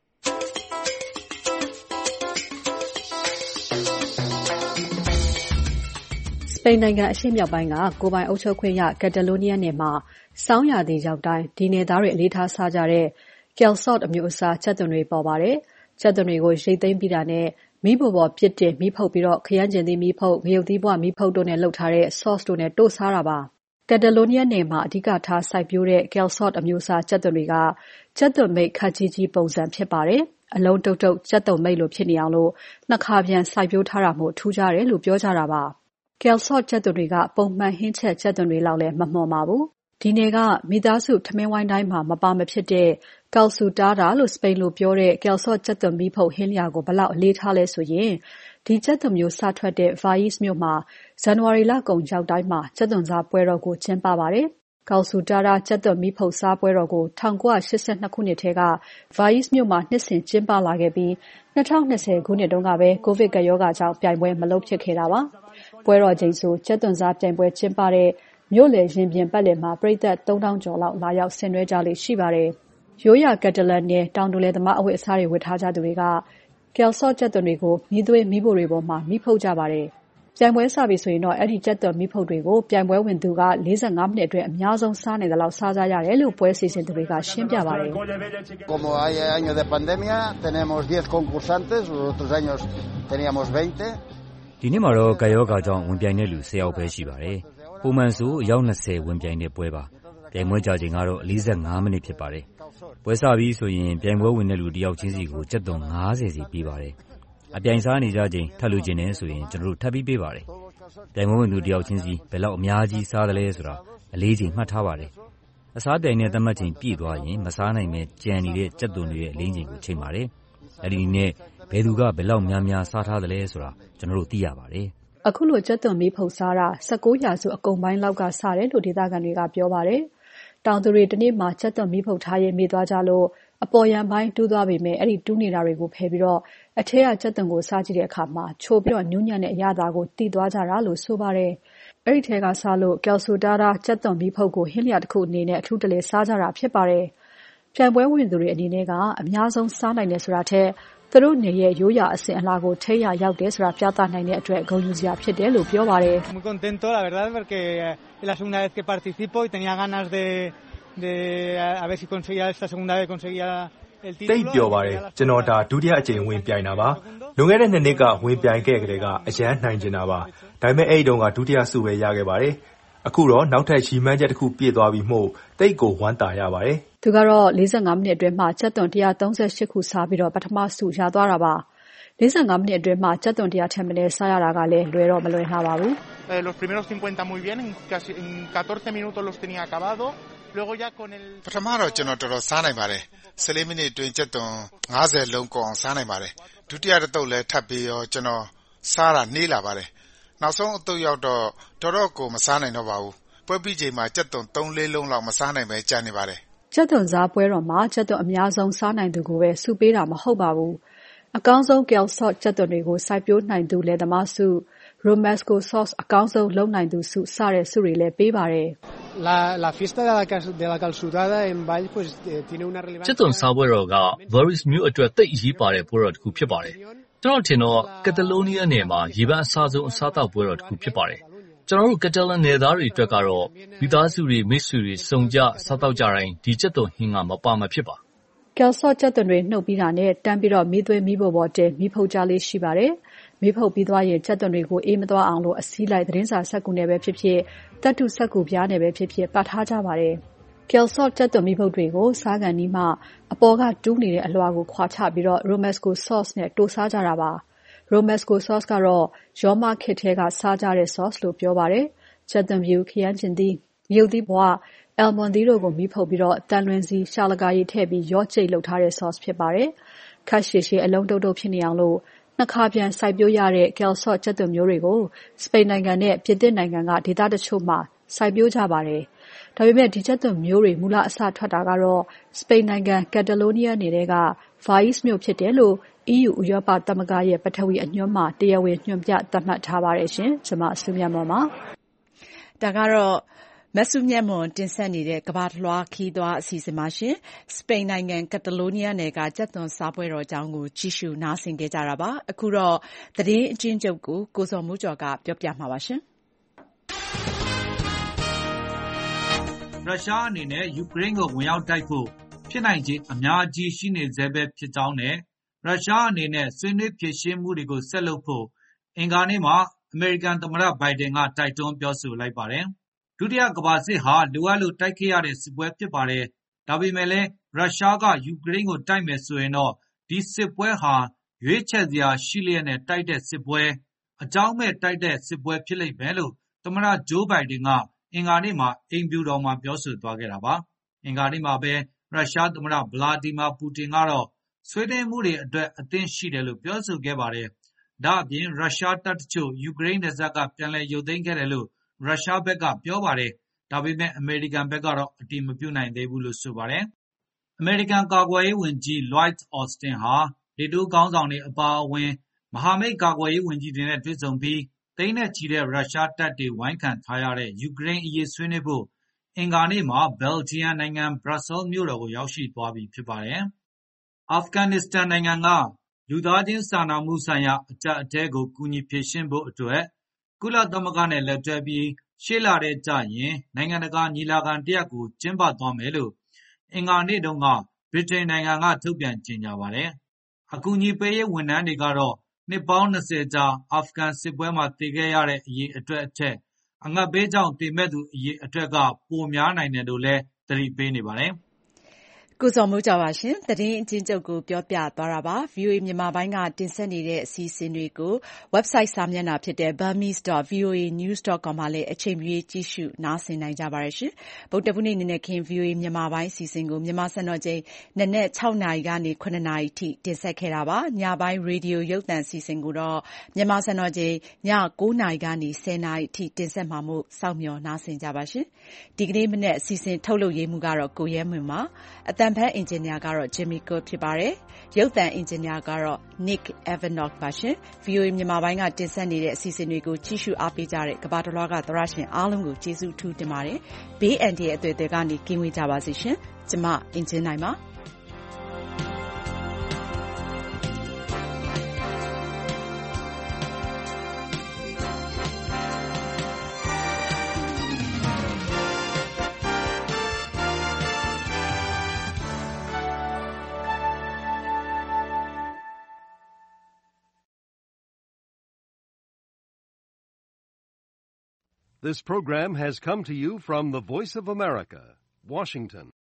စပိန်နိုင်ငံအရှေ့မြောက်ပိုင်းကကိုယ်ပိုင်အုပ်ချုပ်ခွင့်ရကက်တလိုးနီးယားနယ်မှာစောင်းရာသီရောက်တိုင်းဒီနယ်သားတွေအလေးထားစားကြတဲ့ Calçot အမျိုးအစားကြက်သွန်တွေပေါ်ပါတယ်ကြက်သွန်တွေကိုရိတ်သိမ်းပြီးတာနဲ့မီးပေါ်ပြစ်တင်မီးဖုတ်ပြီးတော့ခရမ်းကျင်သီးမီးဖုတ်ငရုတ်သီးပွားမီးဖုတ်တို့နဲ့လုပ်ထားတဲ့ sauce တို့နဲ့တို့စားတာပါကက်တလိုးနီးယားနယ်မှာအဓိကထားစိုက်ပျိုးတဲ့ Calçot အမျိုးအစားကြက်သွန်တွေကကြက်သွန်မိတ်ခက်ကြီးကြီးပုံစံဖြစ်ပါတယ်အလုံးတုတ်တုတ်ကြက်သွန်မိတ်လိုဖြစ်နေအောင်လို့နှစ်ခါပြန်စိုက်ပျိုးထားတာမို့ထူးခြားတယ်လို့ပြောကြတာပါCalçot ကြက်သွန်တွေကပုံမှန်ဟင်းချက်ကြက်သွန်တွေလောက်လည်းမမှန်ပါဘူးဒီနယ်ကမိသားစုထမင်းဝိုင်းတိုင်းမှာမပါမဖြစ်တဲ့ calçotada လို့စပိန်လိုပြောတဲ့ Calçot ကြက်သွန်မီးဖုတ်ဟင်းလျာကိုဘလောက်အလေးထားလဲဆိုရင်ဒီကြက်သွန်မျိုးစထွက်တဲ့ Valls မြို့မှာဇန်နဝါရီလကုန်ရောက်တိုင်းမှာကြက်သွန်စားပွဲတော်ကိုကျင်းပပါတယ်calçotada ကြက်သွန်မီးဖုတ်စားပွဲတော်ကို1982ခုနှစ်ထဲက Valls မြို့မှာနှစ်စဉ်ကျင်းပလာခဲ့ပြီး2020ခုနှစ်တုန်းကပဲကိုဗစ်ကပ်ရောဂါကြောင့်ပြိုင်ပွဲမလုပ်ဖြစ်ခဲ့တာပါပွဲတော်ချိန်ဆိုကြက်သွန်စားပြိုင်ပွဲကျင်းပတဲ့မြို့လေရင်ပြင်ပတ်လည်မှာပရိသတ်3000ကျော်လောက်လာရောက်ဆင်နွှဲကြလေရှိပါတယ်ရိုးရာကက်တလန်နယ်တောင်တူလယ်သမားအဝတ်အစားတွေဝတ်ထားကြသူတွေက Calçot ကြက်သွန်တွေကိုမီးသွေးမီးဖိုတွေပေါ်မှာမီးဖုတ်ကြပါတယ်ပြိုင်ပွဲစပြီဆိုရင်တော့အဲ့ဒီကြက်သွန်မီးဖုတ်တွေကိုပြိုင်ပွဲဝင်သူက45မိနစ်အတွင်းအများဆုံးစားနိုင်တဲ့လောက်စားကြရတယ်လို့ပွဲစီစဉ်သူတွေကရှင်းပြပါတယ် Como hay año de pandemia tenemos 10 concursantes los otros años teníamos 20 ဒီနေ့မှာတော့ကာယောဂါကြောင့်ဝင်ပြိုင်တဲ့လူ10ယောက်ပဲရှိပါတယ်ပုံမှန်ဆိုအယောက်20ဝင်ပြိုင်တဲ့ပွဲပါပြိုင်ပွဲကြာချိန်ကတော့45မိနစ်ဖြစ်ပါတယ်ပွဲစပြီးဆိုရင်ပြိုင်ပွဲဝင်တဲ့လူတစ်ယောက်ချင်းစီကိုကြက်သွန်50စီပေးပါတယ်အပြိုင်စားနေကြချိန်ထပ်လူချင်းနေဆိုရင်ကျွန်တော်တို့ထပ်ပြီးပေးပါတယ်ပြိုင်ပွဲဝင်သူတစ်ယောက်ချင်းစီဘယ်လောက်အများကြီးစားတယ်လဲဆိုတာအလေးချိန်မှတ်ထားပါတယ်အစားပြိုင်တဲ့သတ်မှတ်ချိန်ပြည့်သွားရင်မစားနိုင်မဲ့ကြံနေတဲ့ကြက်သွန်တွေရဲ့အလေးချိန်ကိုချိန်ပါတယ်အဲဒီနဲ့ဘယ်သူကဘယ်လောက်များများစားထားတယ်လဲဆိုတာကျွန်တော်တို့သိရပါတယ်အခုလိုကြက်သွန်မီးဖုတ်စားတာ19ရာစုအကုန်ပိုင်းလောက်ကစတယ်လို့ဒေသခံတွေကပြောပါတယ်တောင်သူတွေတနေ့မှကြက်သွန်မီးဖုတ်ထားရင်မေ့သွားကြလို့အပေါ်ယံပိုင်းတူးသွားပေမဲ့အဲ့ဒီတူးနေတာတွေကိုဖယ်ပြီးတော့အထက်ကကြက်သွန်ကိုစားကြည့်တဲ့အခါမှာချိုပြီးတော့နူးညံ့တဲ့အရသာကိုတည်သွားကြတာလို့ဆိုပါတယ်အဲ့ဒီထဲကစားလို့ calçotada ကြက်သွန်မီးဖုတ်ကိုဟင်းလျာတစ်ခုအနေနဲ့အထူးတလဲစားကြတာဖြစ်ပါတယ်ပြိုင်ပွဲဝင်သူတွေအနေနဲ့ကအများဆုံးစားနိုင်တယ်ဆိုတာထက်သူတို့နေရဲ့ရိုးရာအစဉ်အလာကိုထိန်းရရောက်တယ်ဆိုတာပြသနိုင်တဲ့အတွက်ဂုဏ်ယူစရာဖြစ်တယ်လို့ပြောပါတယ် Muy contento la verdad porque es la segunda vez que participo y tenía ganas de a ver si conseguía esta segunda vez conseguía el título တိတ်ပြောပါတယ်ကျွန်တော်ဒါဒုတိယအကြိမ်ဝင်ပြိုင်တာပါလွန်ခဲ့တဲ့2နှစ်ကဝင်ပြိုင်ခဲ့ကြတဲ့ကအရန်နိုင်ကျင်တာပါဒါပေမဲ့အဲ့ဒီတုန်းကဒုတိယဆုပဲရခဲ့ပါတယ်အခုတော့နောက်ထပ်ချီးမန်းချက်တစ်ခုပြည့်သွားပြီးမှုတိတ်ကိုဝမ်းသာရပါတယ်သူကတော့45မိနစ်အတွင်းမှာကျက်သွန်138ခုစားပြီးတော့ပထมဆုရသွားတာပါ45မိနစ်အတွင်းမှာကျက်သွန်100ထက်မနည်းစားရတာကလည်းလွယ်တော့မလွယ်လှပါဘူး Los primeros 50 muy bien en 14 minutos los tenía acabado luego ya con el ပထမတော့ကျွန်တော်တော်တော်စားနိုင်ပါတယ်14မိနစ်အတွင်းကျက်သွန်50လုံးကုန်အောင်စားနိုင်ပါတယ်ဒုတိယတစ်သုတ်လည်းထပ်ပြီးရောကျွန်တော်စားတာနှေးလာပါတယ်နောက်ဆုံးအသုတ်ရောက်တော့တော်တော်ကိုမစားနိုင်တော့ပါဘူးပွဲပြီးချိန်မှာကျက်သွန်3-4လုံးလောက်မစားနိုင်ပဲကျန်နေပါတယ်ကျက်သွန်စားပွဲတော်မှာကျက်သွန်အများဆုံးစားနိုင်သူကိုပဲဆုပေးတာမဟုတ်ပါဘူးအကောင်းဆုံး Kelsot ကျက်သွန်တွေကိုစိုက်ပျိုးနိုင်သူလယ်သမားဆု Romesco sauce အကောင်းဆုံးလုပ်နိုင်သူဆုစတဲ့ဆုတွေလည်းပေးပါတယ် La fiesta de la calçotada en Vall pues tiene una relevancia ကျက်သွန်စားပွဲတော်က Valls မြို့အတွက်သိပ်အရေးပါတဲ့ပွဲတော်တစ်ခုဖြစ်ပါတယ်ကျွန်တော်ထင်တော့ကက်တလိုနီးယားနယ်မှာရေပန်းအစားဆုံးအစားတောက်ပွဲတော်တစ်ခုဖြစ်ပါတယ်ကျွန်တော်တို့ကက်တလန်နယ်သားတွေအတွက်ကတော့မိသားစုတွေမိတ်ဆွေတွေစုံကြစားတောက်ကြတိုင်းဒီကျက်သွန်ဟင်းကမပါမဖြစ်ပါ Kelsot ကျက်သွန်တွေနှုတ်ပြီးတာနဲ့တန်းပြီးတော့မီးသွေးမီးပေါ်ပေါ်တင်မီးဖုတ်ကြလေးရှိပါတယ်မီးဖုတ်ပြီးသွားရင်ကျက်သွန်တွေကိုအေးမသွားအောင်လို့အစည်းလိုက်သတင်းစာစက္ကူနဲ့ပဲဖြစ်ဖြစ်တတ်ထုစက္ကူပြားနဲ့ပဲဖြစ်ဖြစ်ပတ်ထားကြပါတယ် Kelsot ကျက်သွန်မီးဖုတ်တွေကိုစားကန်နီးမှအပေါ်ကတူးနေတဲ့အလွှာကိုခွာချပြီးတော့ Romesco sauce နဲ့တိုးစားကြတာပါ Romesco sauce ကတော့ရောမခစ်ထဲကစားကြတဲ့ sauce လို့ပြောပါတယ်ကျက်သွန်ပြူခရမ်းကျင်သီးမြုပ်သီးဘွားAlmond သီးတို့ကိုမီးဖုတ်ပြီးတော့တန်လွင်စီရှာလကာရီထည့်ပြီးရော့ကျိတ်လုပ်ထားတဲ့ sauce ဖြစ်ပါတယ်ခတ်ရှည်ရှည်အလုံးတုပ်တုပ်ဖြစ်နေအောင်လို့နှစ်ခါပြန်စိုက်ပျိုးရတဲ့ Kelsot ကျက်သွန်မျိုးတွေကိုစပိန်နိုင်ငံနဲ့ပြင်သစ်နိုင်ငံကဒေသတချို့မှာစိုက်ပျိုးကြပါတယ်ဒါပေမဲ့ဒီကျက်သွန်မျိုးတွေမူလအစထွက်တာကတော့စပိန်နိုင်ငံကက်တလိုနီးယားနယ်ထဲက Valls မြို့ဖြစ်တယ်လို့ EU ဥရောပသမဂ္ဂရဲ့ပထဝီအညွှန်းမှာတရားဝင်ညွှန်ပြသတ်မှတ်ထားပါတယ်ရှင်ကျွန်မစုမြတ်မော်ပါဒါကတော့မဆုမြတ်မွန်တင်ဆက်နေတဲ့ကမ္ဘာ့လွှာခီးသွားအစီအစဉ်မှာရှင်စပိန်နိုင်ငံကက်တလိုနီးယားနယ်ကကျက်သွန်စားပွဲတော်အကြောင်းကိုကြည့်ရှုနားဆင်ခဲ့ကြတာပါအခုတော့သတင်းအချင်းချုပ်ကိုကိုစော်မိုးကျော်ကပြောပြမှာပါရှင်ရုရှားအနေနဲ့ယူကရိန်းကိုဝင်ရောက်တိုက်ဖို့ဖြစ်နိုင်ခြေအများကြီးရှိနေသေးပဲဖြစ်ကြောင်းနဲ့ရုရှားအနေနဲ့ဆွေးနွေးဖြေရှင်းမှုတွေကိုဆက်လုပ်ဖို့အင်္ဂါနေ့မှာအမေရိကန်သမ္မတဘိုင်ဒန်ကတိုက်တွန်းပြောဆိုလိုက်ပါတယ်ဒုတိယကမ္ဘာစစ်ဟာလိုအပ်လို့တိုက်ခဲ့ရတဲ့စစ်ပွဲဖြစ်ပါတယ်ဒါပေမဲ့လည်းရုရှားကယူကရိန်းကိုတိုက်မယ်ဆိုရင်တော့ဒီစစ်ပွဲဟာရွေးချယ်စရာရှိလျက်နဲ့တိုက်တဲ့စစ်ပွဲအကြောင်းမဲ့တိုက်တဲ့စစ်ပွဲဖြစ်လိမ့်မယ်လို့သမ္မတဂျိုးဘိုင်ဒန်ကအင်္ဂါနေ့မှာအိမ်ဖြူတော်မှာပြောဆိုသွားခဲ့တာပါအင်္ဂါနေ့မှာပဲရုရှားသမ္မတဗလာဒီမာပူတင်ကတော့ဆွေးနွေးမှုတွေအတွက်အသင့်ရှိတယ်လို့ပြောဆိုခဲ့ပါတယ်ဒါ့အပြင်ရုရှားတပ်တချို့ယူကရိန်းနယ်စပ်ကပြန်လည်ရုပ်သိမ်းခဲ့တယ်လို့ရုရှားဘက်ကပြောပါတယ်ဒါပေမဲ့အမေရိကန်ဘက်ကတော့အတည်မပြုနိုင်သေးဘူးလို့ဆိုပါတယ်အမေရိကန်ကာကွယ်ရေးဝန်ကြီး Lloyd Austin ဟာနေတိုးခေါင်းဆောင်တွေအပါအဝင်မဟာမိတ်ကာကွယ်ရေးဝန်ကြီးတွေနဲ့တွေ့ဆုံပြီးသိန်းနဲ့ချီတဲ့ရုရှားတပ်တွေဝိုင်းခံထားရတဲ့ယူကရိန်းအရေးဆွေးနွေးဖို့အင်္ဂါနေ့မှာဘယ်လ်ဂျီယံနိုင်ငံဘရပ်ဆဲလ်မြို့တော်ကိုရောက်ရှိသွားပြီဖြစ်ပါတယ်အာဖဂန်နစ္စတန်နိုင်ငံကလူသားချင်းစာနာမှုဆိုင်ရာအကျပ်အတည်းကိုကူညီဖြေရှင်းဖို့အတွက်ကုလသမဂ္ဂနဲ့လက်တွဲပြီးရှေ့လထဲကျရင်နိုင်ငံတကာညီလာခံတစ်ရပ်ကိုကျင်းပသွားမယ်လို့အင်္ဂါနေ့တုန်းကဗြိတိန်နိုင်ငံကထုတ်ပြန်ကြေညာပါတယ်။အကူအညီပေးရေးဝန်ထမ်းတွေကတော့နှစ်ပေါင်း20ကြာအာဖဂန်စစ်ပွဲမှာသေခဲ့ရတဲ့အရေးအတွက်အထက်အငတ်ဘေးကြောင့်သေမဲ့သူအရေးအတွက်ကပိုများနိုင်တယ်လို့လည်းသတိပေးနေပါတယ်။ကိုစော်မိုးကျော်ပါရှင်သတင်းအချင်းချုပ်ကိုပြောပြသွားတာပါ VOA မြန်မာပိုင်းကတင်ဆက်နေတဲ့အစီအစဉ်တွေကို website စာမျက်နှာဖြစ်တဲ့ burmese.voanews.com မှာလည်းအချိန်မရွေးကြည့်ရှုနားဆင်နိုင်ကြပါတယ်ရှင်ဗုဒ္ဓဘုနေ့နေ့ခင်း VOA မြန်မာပိုင်းအစီအစဉ်ကိုမြန်မာစံတော်ချိန်နနက်6နာရီကနေ9နာရီထိတင်ဆက်ခဲ့တာပါညပိုင်းရေဒီယိုရုပ်သံအစီအစဉ်ကိုတော့မြန်မာစံတော်ချိန်ည9နာရီကနေ10နာရီထိတင်ဆက်မှာမို့စောင့်မျှော်နားဆင်ကြပါရှင်ဒီကနေ့မနေ့အစီအစဉ်ထုတ်လုပ်ရေးမှုကတော့ကိုရဲမွန်ပါအံဖမ်းအင်ဂျင်နီယာကတော့ Jimmy Cook ဖြစ်ပါတယ်။ရုပ်သံအင်ဂျင်နီယာကတော့ Nick Evanoff ပါရှင်။ VOA မြန်မာပိုင်းကတင်ဆက်နေတဲ့အစီအစဉ်တွေကိုကြည့်ရှုအားပေးကြတဲ့ကမ္ဘာတစ်လွှားကသရရှင်အားလုံးကိုကျေးဇူးအထူးတင်ပါတယ်။ဘေးအန္တရာယ်အသွယ်သွယ်ကနေကင်းဝေးကြပါစေရှင်။ကျမအင်ဂျင်နိုင်ပါ။ This program has come to you from the Voice of America, Washington.